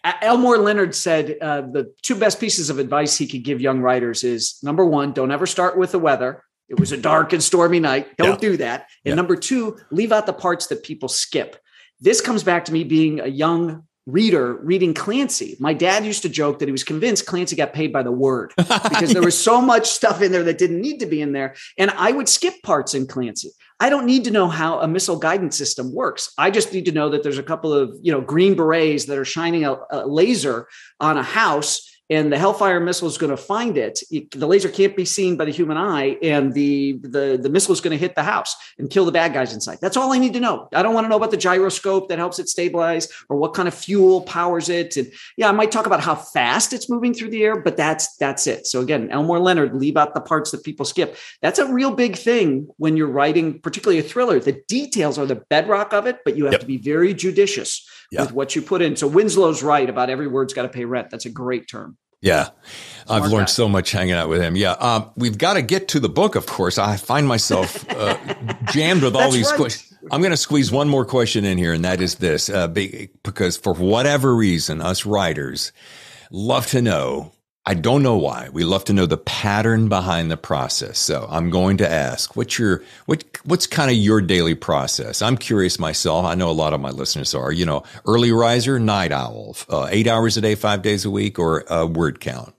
Elmore Leonard said uh, the two best pieces of advice he could give young writers is, number one, don't ever start with the weather. It was a dark and stormy night. Don't yeah. do that. And yeah. number two, leave out the parts that people skip. This comes back to me being a young reader reading Clancy. My dad used to joke that he was convinced Clancy got paid by the word because there was so much stuff in there that didn't need to be in there. And I would skip parts in Clancy. I don't need to know how a missile guidance system works. I just need to know that there's a couple of, you know, green berets that are shining a, a laser on a house, and the Hellfire missile is going to find it. The laser can't be seen by the human eye, and the, the, the missile is going to hit the house and kill the bad guys inside. That's all I need to know. I don't want to know about the gyroscope that helps it stabilize or what kind of fuel powers it. And yeah, I might talk about how fast it's moving through the air, but that's that's it. So again, Elmore Leonard, leave out the parts that people skip. That's a real big thing when you're writing, particularly a thriller. The details are the bedrock of it, but you have yep. to be very judicious yeah. with what you put in. So Winslow's right about every word's got to pay rent. That's a great term. Yeah. Smart I've learned guy. so much hanging out with him. Yeah. Um, we've got to get to the book, of course. I find myself uh, jammed with all these right. questions. I'm going to squeeze one more question in here, and that is this, uh, because for whatever reason, us writers love to know, I don't know why, we love to know the pattern behind the process. So I'm going to ask, what's your, what, what's kind of your daily process? I'm curious myself. I know a lot of my listeners are, you know, early riser, night owl, uh, eight hours a day, five days a week, or a word count.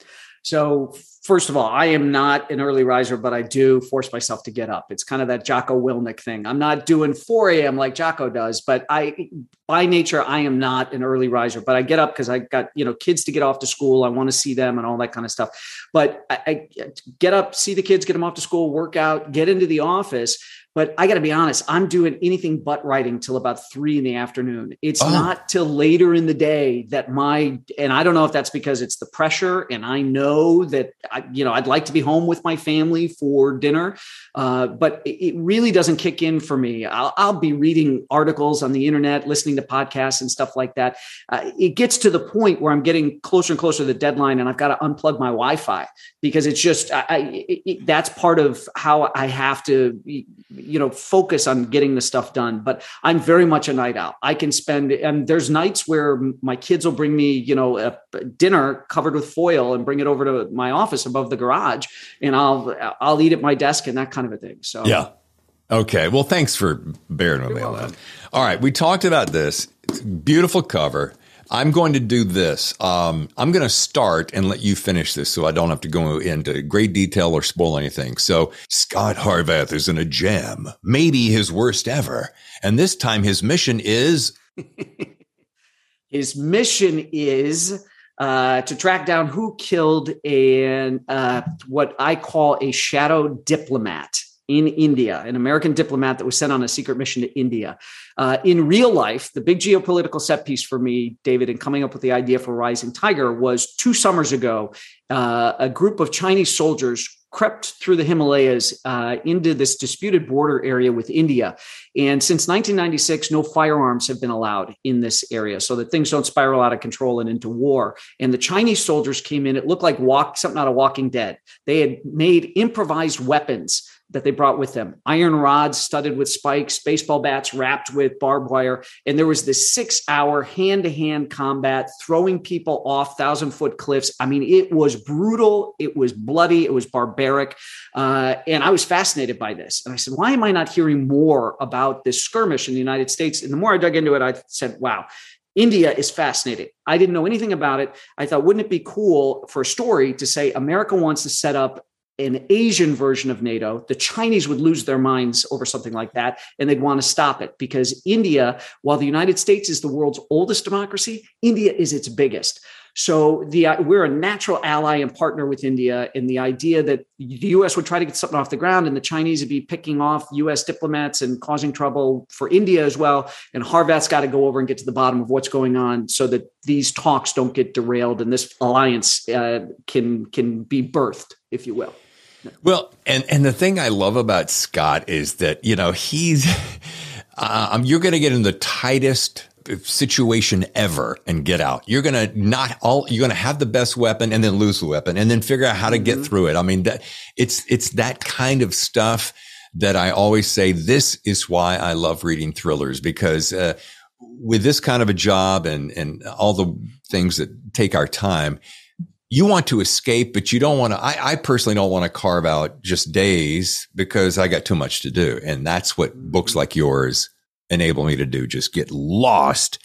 So first of all, I am not an early riser, but I do force myself to get up. It's kind of that Jocko Willink thing. I'm not doing four a.m. like Jocko does, but I, by nature, I am not an early riser, but I get up because I got, you know, kids to get off to school. I want to see them and all that kind of stuff. But I, I get up, see the kids, get them off to school, work out, get into the office. But I got to be honest, I'm doing anything but writing till about three in the afternoon. It's oh. not till later in the day that my, and I don't know if that's because it's the pressure, and I know that, I, you know, I'd like to be home with my family for dinner, uh, but it really doesn't kick in for me. I'll, I'll be reading articles on the internet, listening to podcasts and stuff like that. Uh, it gets to the point where I'm getting closer and closer to the deadline, and I've got to unplug my Wi-Fi because it's just, I, it, it, that's part of how I have to, you know, focus on getting the stuff done. But I'm very much a night owl. I can spend, and there's nights where my kids will bring me, you know, a dinner covered with foil and bring it over to my office above the garage, and I'll, I'll eat at my desk and that kind of a thing. So, yeah. Okay. Well, thanks for bearing with me on that. All right. We talked about this. Beautiful cover. I'm going to do this. Um, I'm going to start and let you finish this so I don't have to go into great detail or spoil anything. So Scott Harvath is in a jam, maybe his worst ever. And this time his mission is? His mission is uh, to track down who killed an, uh, what I call a shadow diplomat in India, an American diplomat that was sent on a secret mission to India. Uh, in real life, the big geopolitical set piece for me, David, in coming up with the idea for Rising Tiger was two summers ago, uh, a group of Chinese soldiers crept through the Himalayas uh, into this disputed border area with India. And since nineteen ninety-six, no firearms have been allowed in this area so that things don't spiral out of control and into war. And the Chinese soldiers came in, it looked like walk, something out of Walking Dead. They had made improvised weapons that they brought with them, iron rods studded with spikes, baseball bats wrapped with barbed wire. And there was this six hour hand-to-hand combat, throwing people off thousand foot cliffs. I mean, it was brutal. It was bloody. It was barbaric. Uh, and I was fascinated by this. And I said, why am I not hearing more about this skirmish in the United States? And the more I dug into it, I said, wow, India is fascinating. I didn't know anything about it. I thought, wouldn't it be cool for a story to say America wants to set up an Asian version of NATO? The Chinese would lose their minds over something like that, and they'd want to stop it because India, while the United States is the world's oldest democracy, India is its biggest. So the we're a natural ally and partner with India, in the idea that the U S would try to get something off the ground and the Chinese would be picking off U S diplomats and causing trouble for India as well. And Harvath's got to go over and get to the bottom of what's going on so that these talks don't get derailed and this alliance uh, can can be birthed, if you will. Well, and, and the thing I love about Scott is that, you know, he's, um, you're going to get in the tightest situation ever and get out. You're going to not all, you're going to have the best weapon and then lose the weapon and then figure out how to mm-hmm. get through it. I mean, that it's, it's that kind of stuff that I always say, this is why I love reading thrillers, because, uh, with this kind of a job and, and all the things that take our time, you want to escape, but you don't want to, I, I personally don't want to carve out just days because I got too much to do. And that's what books like yours enable me to do. Just get lost.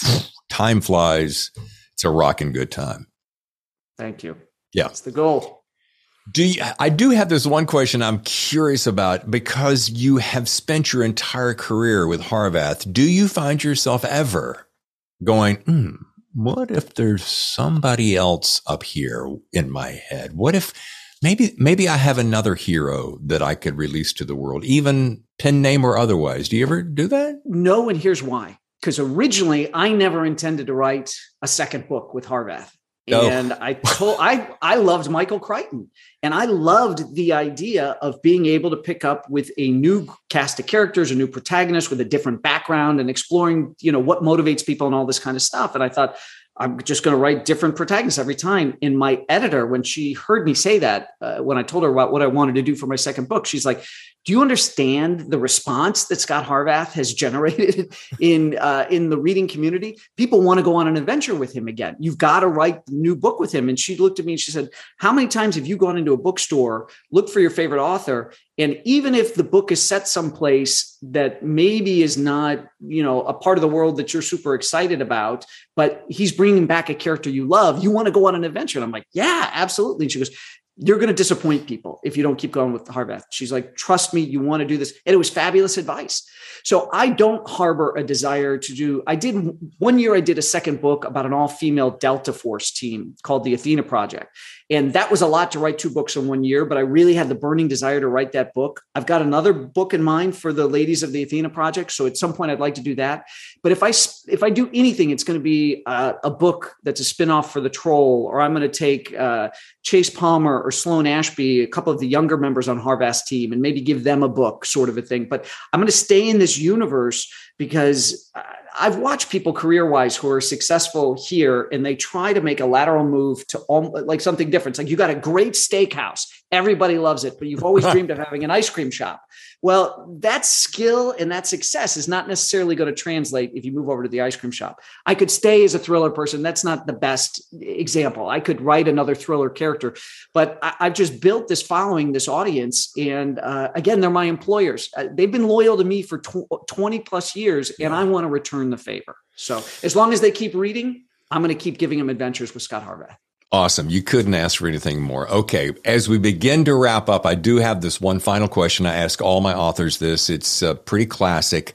Time flies. It's a rocking good time. Thank you. Yeah. That's the goal. Do you, I do have this one question I'm curious about because you have spent your entire career with Harvath. Do you find yourself ever going, hmm, what if there's somebody else up here in my head? What if maybe, maybe I have another hero that I could release to the world, even pen name or otherwise? Do you ever do that? No. And here's why. Because originally I never intended to write a second book with Harvath. And oh. I told, I, I loved Michael Crichton, and I loved the idea of being able to pick up with a new cast of characters, a new protagonist with a different background and exploring, you know, what motivates people and all this kind of stuff. And I thought, I'm just going to write different protagonists every time. And my editor, when she heard me say that, uh, when I told her about what I wanted to do for my second book, she's like, do you understand the response that Scott Harvath has generated in uh, in the reading community? People want to go on an adventure with him again. You've got to write the new book with him. And she looked at me and she said, how many times have you gone into a bookstore, looked for your favorite author, and even if the book is set someplace that maybe is not, you know, a part of the world that you're super excited about, but he's bringing back a character you love, you want to go on an adventure? And I'm like, yeah, absolutely. And she goes, you're going to disappoint people if you don't keep going with Harvath. She's like, trust me, you want to do this. And it was fabulous advice. So I don't harbor a desire to do, I did one year, I did a second book about an all-female Delta Force team called the Athena Project. And that was a lot to write two books in one year, but I really had the burning desire to write that book. I've got another book in mind for the ladies of the Athena Project. So at some point I'd like to do that. But if I, if I do anything, it's going to be a, a book that's a spinoff for the Troll, or I'm going to take uh, Chase Palmer or Sloan Ashby, a couple of the younger members on Harvath's team, and maybe give them a book, sort of a thing. But I'm going to stay in this universe because I've watched people career-wise who are successful here, and they try to make a lateral move to all, like something different. It's like, you got a great steakhouse. Everybody loves it, but you've always dreamed of having an ice cream shop. Well, that skill and that success is not necessarily going to translate if you move over to the ice cream shop. I could stay as a thriller person. That's not the best example. I could write another thriller character, but I, I've just built this following, this audience. And uh, again, they're my employers. Uh, they've been loyal to me for tw- twenty plus years, and I want to return the favor. So as long as they keep reading, I'm going to keep giving them adventures with Scott Harvath. Awesome. You couldn't ask for anything more. Okay. As we begin to wrap up, I do have this one final question. I ask all my authors this. It's uh, pretty classic,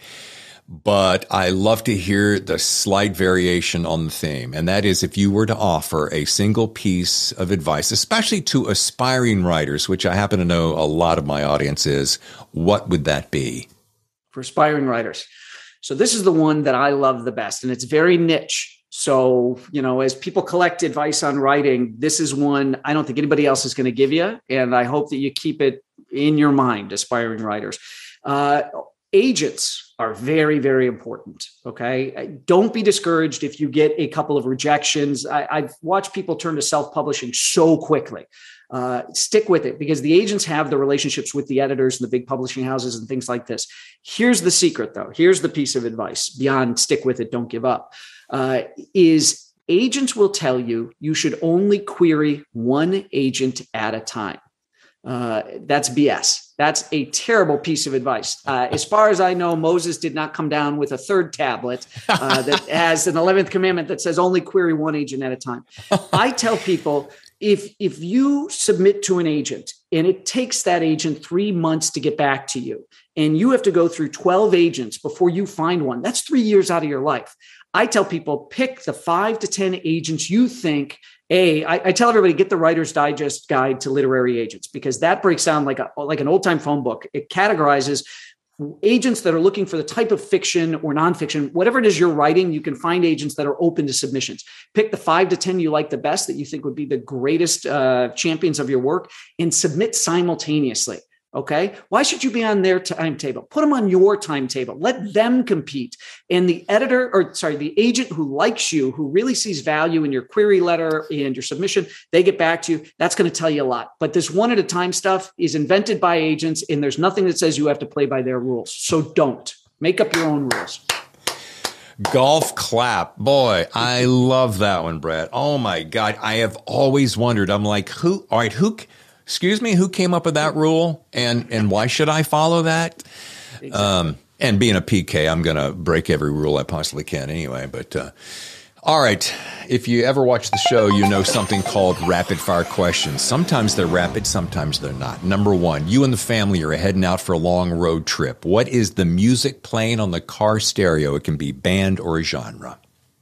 but I love to hear the slight variation on the theme. And that is, if you were to offer a single piece of advice, especially to aspiring writers, which I happen to know a lot of my audience is, what would that be? For aspiring writers. So this is the one that I love the best, and it's very niche. So, you know, as people collect advice on writing, this is one I don't think anybody else is going to give you. And I hope that you keep it in your mind, aspiring writers. Uh, agents are very, very important. Okay. Don't be discouraged if you get a couple of rejections. I, I've watched people turn to self-publishing so quickly. Uh, stick with it, because the agents have the relationships with the editors and the big publishing houses and things like this. Here's the secret, though. Here's the piece of advice beyond stick with it, don't give up. Uh, is agents will tell you you should only query one agent at a time. Uh, that's B S. That's a terrible piece of advice. Uh, as far as I know, Moses did not come down with a third tablet uh, that has an eleventh commandment that says only query one agent at a time. I tell people, if if you submit to an agent and it takes that agent three months to get back to you, and you have to go through twelve agents before you find one, that's three years out of your life. I tell people, pick the five to ten agents you think. A, I, I tell everybody, get the Writer's Digest Guide to Literary Agents, because that breaks down like a like an old time phone book. It categorizes agents that are looking for the type of fiction or nonfiction, whatever it is you're writing. You can find agents that are open to submissions. Pick the five to ten you like the best, that you think would be the greatest uh, champions of your work, and submit simultaneously. Okay. Why should you be on their timetable? Put them on your timetable. Let them compete. And the editor, or sorry, the agent who likes you, who really sees value in your query letter and your submission, they get back to you. That's going to tell you a lot. But this one at a time stuff is invented by agents, and there's nothing that says you have to play by their rules. So don't make up your own rules. Golf clap. Boy, I love that one, Brad. Oh my God. I have always wondered. I'm like, who, all right, who, excuse me, who came up with that rule? And, and why should I follow that? Exactly. Um, and being a P K, I'm going to break every rule I possibly can anyway. But, uh, all right. If you ever watch the show, you know something called rapid fire questions. Sometimes they're rapid, sometimes they're not. Number one, you and the family are heading out for a long road trip. What is the music playing on the car stereo? It can be band or a genre.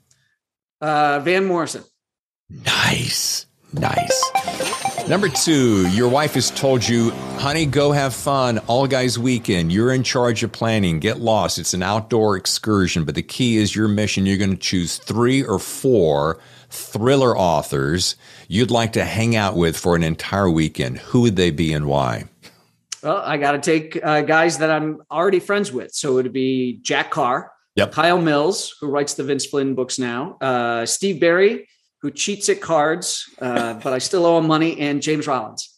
Uh, Van Morrison. Nice. Nice. Number two, your wife has told you, honey, go have fun. All guys weekend. You're in charge of planning. Get lost. It's an outdoor excursion, but the key is your mission. You're going to choose three or four thriller authors you'd like to hang out with for an entire weekend. Who would they be and why? Well, I got to take uh, guys that I'm already friends with. So it would be Jack Carr, yep. Kyle Mills, who writes the Vince Flynn books now, uh, Steve Berry, who cheats at cards, uh, but I still owe him money, and James Rollins.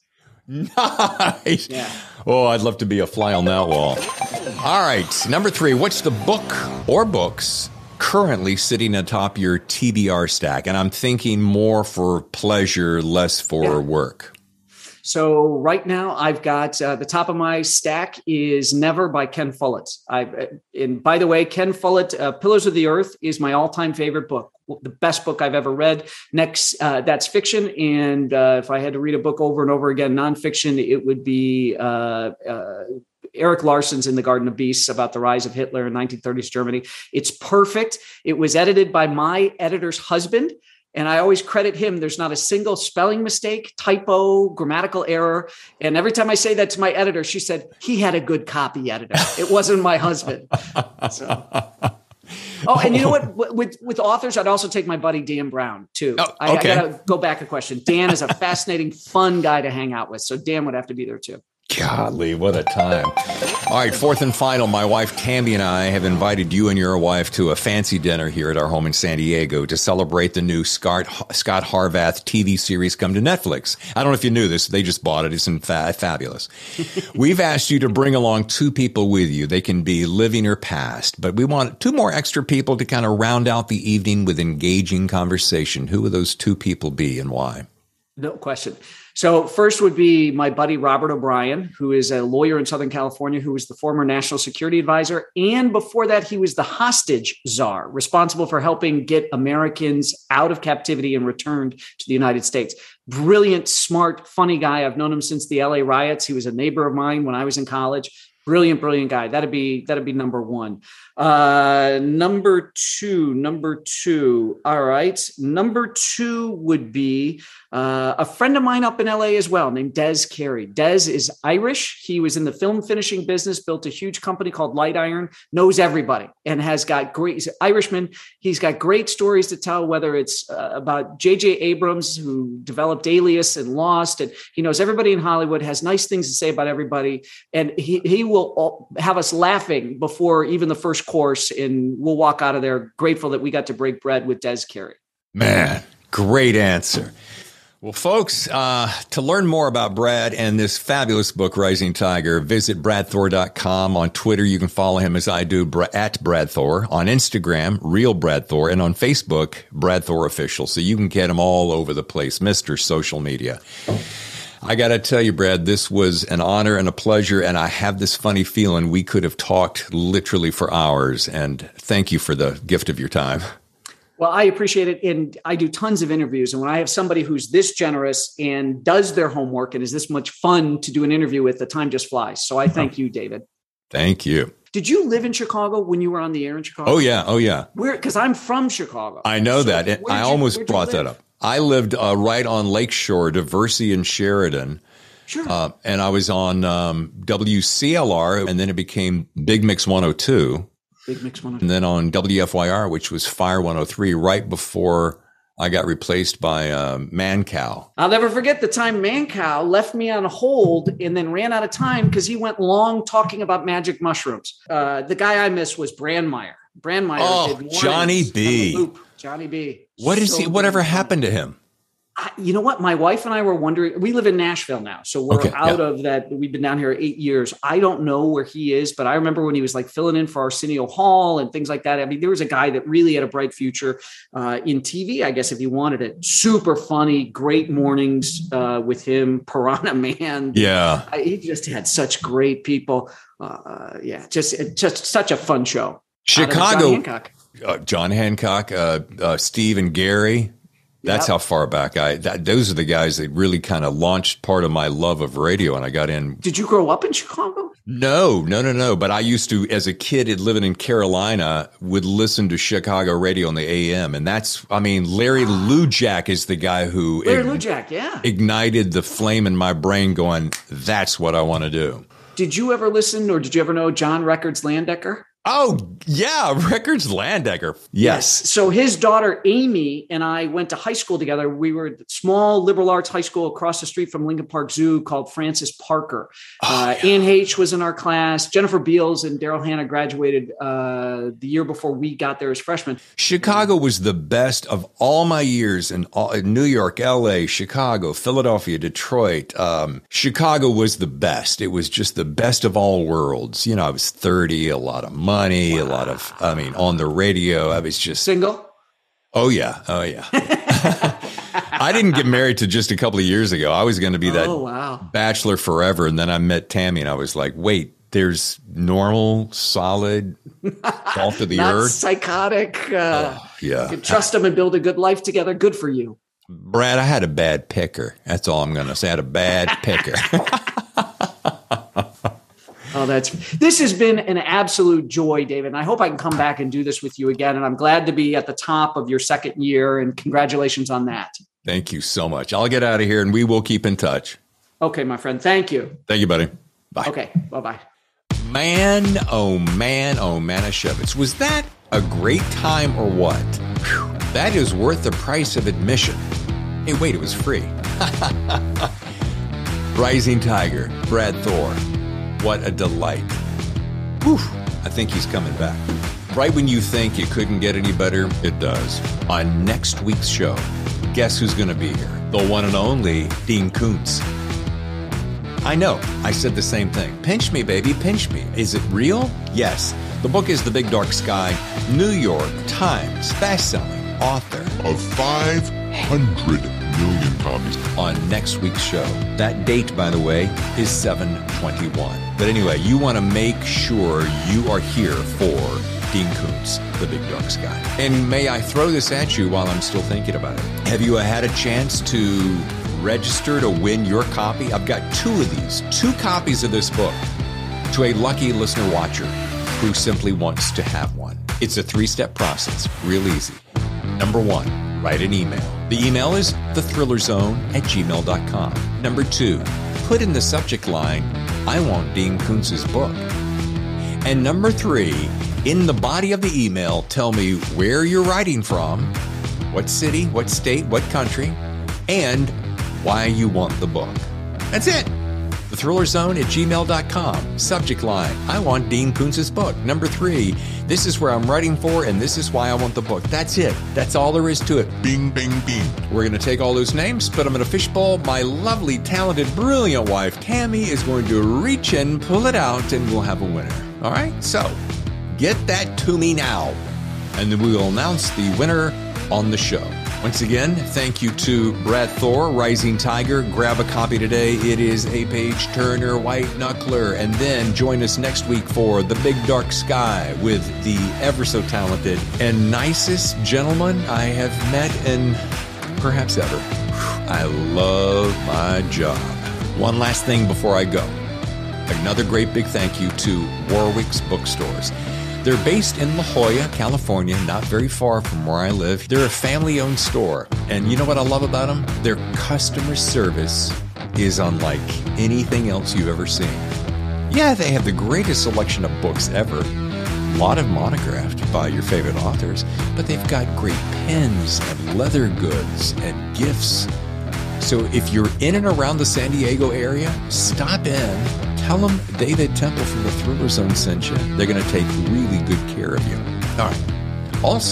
Nice. Yeah. Oh, I'd love to be a fly on that wall. All right. Number three, what's the book or books currently sitting atop your T B R stack? And I'm thinking more for pleasure, less for yeah. work. So right now I've got uh, the top of my stack is Never by Ken Follett. I, and by the way, Ken Follett, uh, Pillars of the Earth is my all-time favorite book. The best book I've ever read. Next, uh, that's fiction. And uh, if I had to read a book over and over again, nonfiction, it would be uh, uh, Eric Larson's In the Garden of Beasts about the rise of Hitler in nineteen thirties Germany. It's perfect. It was edited by my editor's husband. And I always credit him. There's not a single spelling mistake, typo, grammatical error. And every time I say that to my editor, she said, he had a good copy editor. It wasn't my husband. So. Oh, and you know what? With with authors, I'd also take my buddy Dan Brown, too. Oh, okay. I, I got to go back a question. Dan is a fascinating, fun guy to hang out with. So Dan would have to be there, too. Golly, what a time. All right, fourth and final. My wife, Tammy, and I have invited you and your wife to a fancy dinner here at our home in San Diego to celebrate the new Scott, Scott Harvath T V series come to Netflix. I don't know if you knew this. They just bought it. It's in fa- fabulous. We've asked you to bring along two people with you. They can be living or past, but we want two more extra people to kind of round out the evening with engaging conversation. Who would those two people be and why? No question. So first would be my buddy, Robert O'Brien, who is a lawyer in Southern California, who was the former national security advisor. And before that, he was the hostage czar, responsible for helping get Americans out of captivity and returned to the United States. Brilliant, smart, funny guy. I've known him since the L A riots. He was a neighbor of mine when I was in college. Brilliant, brilliant guy. That'd be, that'd be number one. Uh, number two, number two. All right. Number two would be uh, a friend of mine up in L A as well, named Des Carey. Des is Irish. He was in the film finishing business, built a huge company called Light Iron, knows everybody, and has got great, he's an Irishman. He's got great stories to tell, whether it's uh, about J J Abrams, who developed Alias and Lost, and he knows everybody in Hollywood, has nice things to say about everybody. And he, he will have us laughing before even the first course, and we'll walk out of there grateful that we got to break bread with Des Carey. Man, great answer. Well, folks, uh, to learn more about Brad and this fabulous book, Rising Tiger, visit brad thor dot com. On Twitter, you can follow him as I do, at Brad Thor. On Instagram, Real Brad Thor. And on Facebook, Brad Thor Official. So you can get him all over the place, Mister Social Media. I got to tell you, Brad, this was an honor and a pleasure, and I have this funny feeling we could have talked literally for hours, and thank you for the gift of your time. Well, I appreciate it, and I do tons of interviews, and when I have somebody who's this generous and does their homework and is this much fun to do an interview with, the time just flies. So I thank you, David. Thank you. Did you live in Chicago when you were on the air in Chicago? Oh, yeah. Oh, yeah. Where? Because I'm from Chicago. I know so that. I you, almost brought that up. I lived uh, right on Lakeshore, Diversey and Sheridan. Sure. Uh, and I was on um, W C L R, and then it became Big Mix one oh two. Big Mix one oh two. And then on W F Y R, which was Fire one oh three, right before I got replaced by uh, Mancow. I'll never forget the time Mancow left me on hold and then ran out of time because he went long talking about magic mushrooms. Uh, the guy I missed was Brandmeier. Brandmeier oh, did Johnny B. Loop. Johnny B. What is so he? Whatever happened to him? I, you know what? My wife and I were wondering, we live in Nashville now. So we're Okay, out yeah. of that. We've been down here eight years. I don't know where he is, but I remember when he was like filling in for Arsenio Hall and things like that. I mean, there was a guy that really had a bright future uh, in T V, I guess, if he wanted it. Super funny, great mornings uh, with him, Piranha Man. Yeah. I, he just had such great people. Uh, yeah, just, just such a fun show. Chicago. John Hancock. Uh, John Hancock, uh, uh, Steve and Gary. That's Yep. how far back I, that, those are the guys that really kind of launched part of my love of radio. And I got in. Did you grow up in Chicago? No, no, no, no. But I used to, as a kid living in Carolina, would listen to Chicago radio on the A M. And that's, I mean, Larry Lujak is the guy who Larry ig- Lujak, yeah. ignited the flame in my brain going, that's what I want to do. Did you ever listen or did you ever know John Records Landecker? Oh, yeah. Records Landecker. Yes. So his daughter, Amy, and I went to high school together. We were at a small liberal arts high school across the street from Lincoln Park Zoo called Francis Parker. Oh, uh, yeah. Ann H. was in our class. Jennifer Beals and Daryl Hannah graduated uh, the year before we got there as freshmen. Chicago was the best of all my years in, all, in New York, L A, Chicago, Philadelphia, Detroit. Um, Chicago was the best. It was just the best of all worlds. You know, I was thirty, a lot of money. Money, wow. A lot of, I mean, on the radio, I was just single. Oh yeah, oh yeah. I didn't get married to just a couple of years ago. I was going to be that oh, wow. bachelor forever, and then I met Tammy, and I was like, wait, there's normal, solid, salt of the Not earth, psychotic. Uh, oh, yeah, you can trust them and build a good life together. Good for you, Brad. I had a bad picker. That's all I'm going to say. I had a bad picker. Oh, that's this has been an absolute joy, David. And I hope I can come back and do this with you again. And I'm glad to be at the top of your second year. And congratulations on that. Thank you so much. I'll get out of here and we will keep in touch. Okay, my friend. Thank you. Thank you, buddy. Bye. Okay. Bye-bye. Man, oh man, oh Manischewitz. Was that a great time or what? Whew, that is worth the price of admission. Hey, wait, it was free. Rising Tiger, Brad Thor. What a delight. Whew, I think he's coming back. Right when you think it couldn't get any better, it does. On next week's show, guess who's going to be here? The one and only Dean Koontz. I know, I said the same thing. Pinch me, baby, pinch me. Is it real? Yes. The book is The Big Dark Sky, New York Times bestselling author. Of five hundred million copies. On next week's show. That date, by the way, is seven twenty-one. But anyway, you want to make sure you are here for Dean Koontz, The Big Dark Sky. And may I throw this at you while I'm still thinking about it? Have you had a chance to register to win your copy? I've got two of these, two copies of this book to a lucky listener watcher who simply wants to have one. It's a three-step process, real easy. Number one, write an email. The email is the thriller zone at gmail dot com. Number two, put in the subject line, I want Dean Koontz's book. And number three, in the body of the email, tell me where you're writing from, what city, what state, what country, and why you want the book. That's it. The Thriller Zone at gmail dot com. Subject line, I want Dean Koontz's book. Number three, this is where I'm writing for, and this is why I want the book. That's it. That's all there is to it. Bing, bing, bing. We're going to take all those names, put them in a fishbowl. My lovely, talented, brilliant wife, Tammy, is going to reach in, pull it out, and we'll have a winner. All right? So, get that to me now, and then we will announce the winner on the show. Once again, thank you to Brad Thor, Rising Tiger. Grab a copy today. It is a page-turner, white knuckler. And then join us next week for The Big Dark Sky with the ever-so-talented and nicest gentleman I have met in perhaps ever. I love my job. One last thing before I go. Another great big thank you to Warwick's Bookstores. They're based in La Jolla, California, not very far from where I live. They're a family-owned store. And you know what I love about them? Their customer service is unlike anything else you've ever seen. Yeah, they have the greatest selection of books ever. A lot of monographed by your favorite authors. But they've got great pens and leather goods and gifts. So if you're in and around the San Diego area, stop in. Tell them David Temple from the Thriller Zone sent you. They're going to take really good care of you. All right. Also,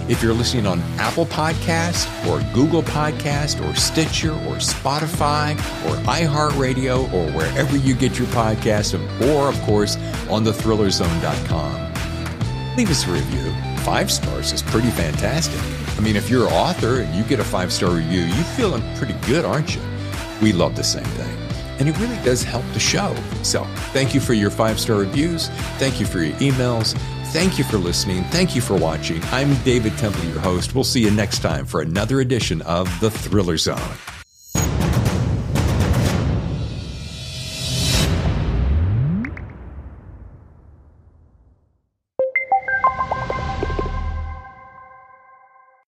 If you're listening on Apple Podcast or Google Podcast or Stitcher or Spotify or iHeartRadio or wherever you get your podcasts, or of course on the thriller zone dot com, leave us a review. Five stars is pretty fantastic. I mean, if you're an author and you get a five-star review, you're feeling pretty good, aren't you? We love the same thing. And it really does help the show. So thank you for your five-star reviews. Thank you for your emails. Thank you for listening. Thank you for watching. I'm David Temple, your host. We'll see you next time for another edition of The Thriller Zone.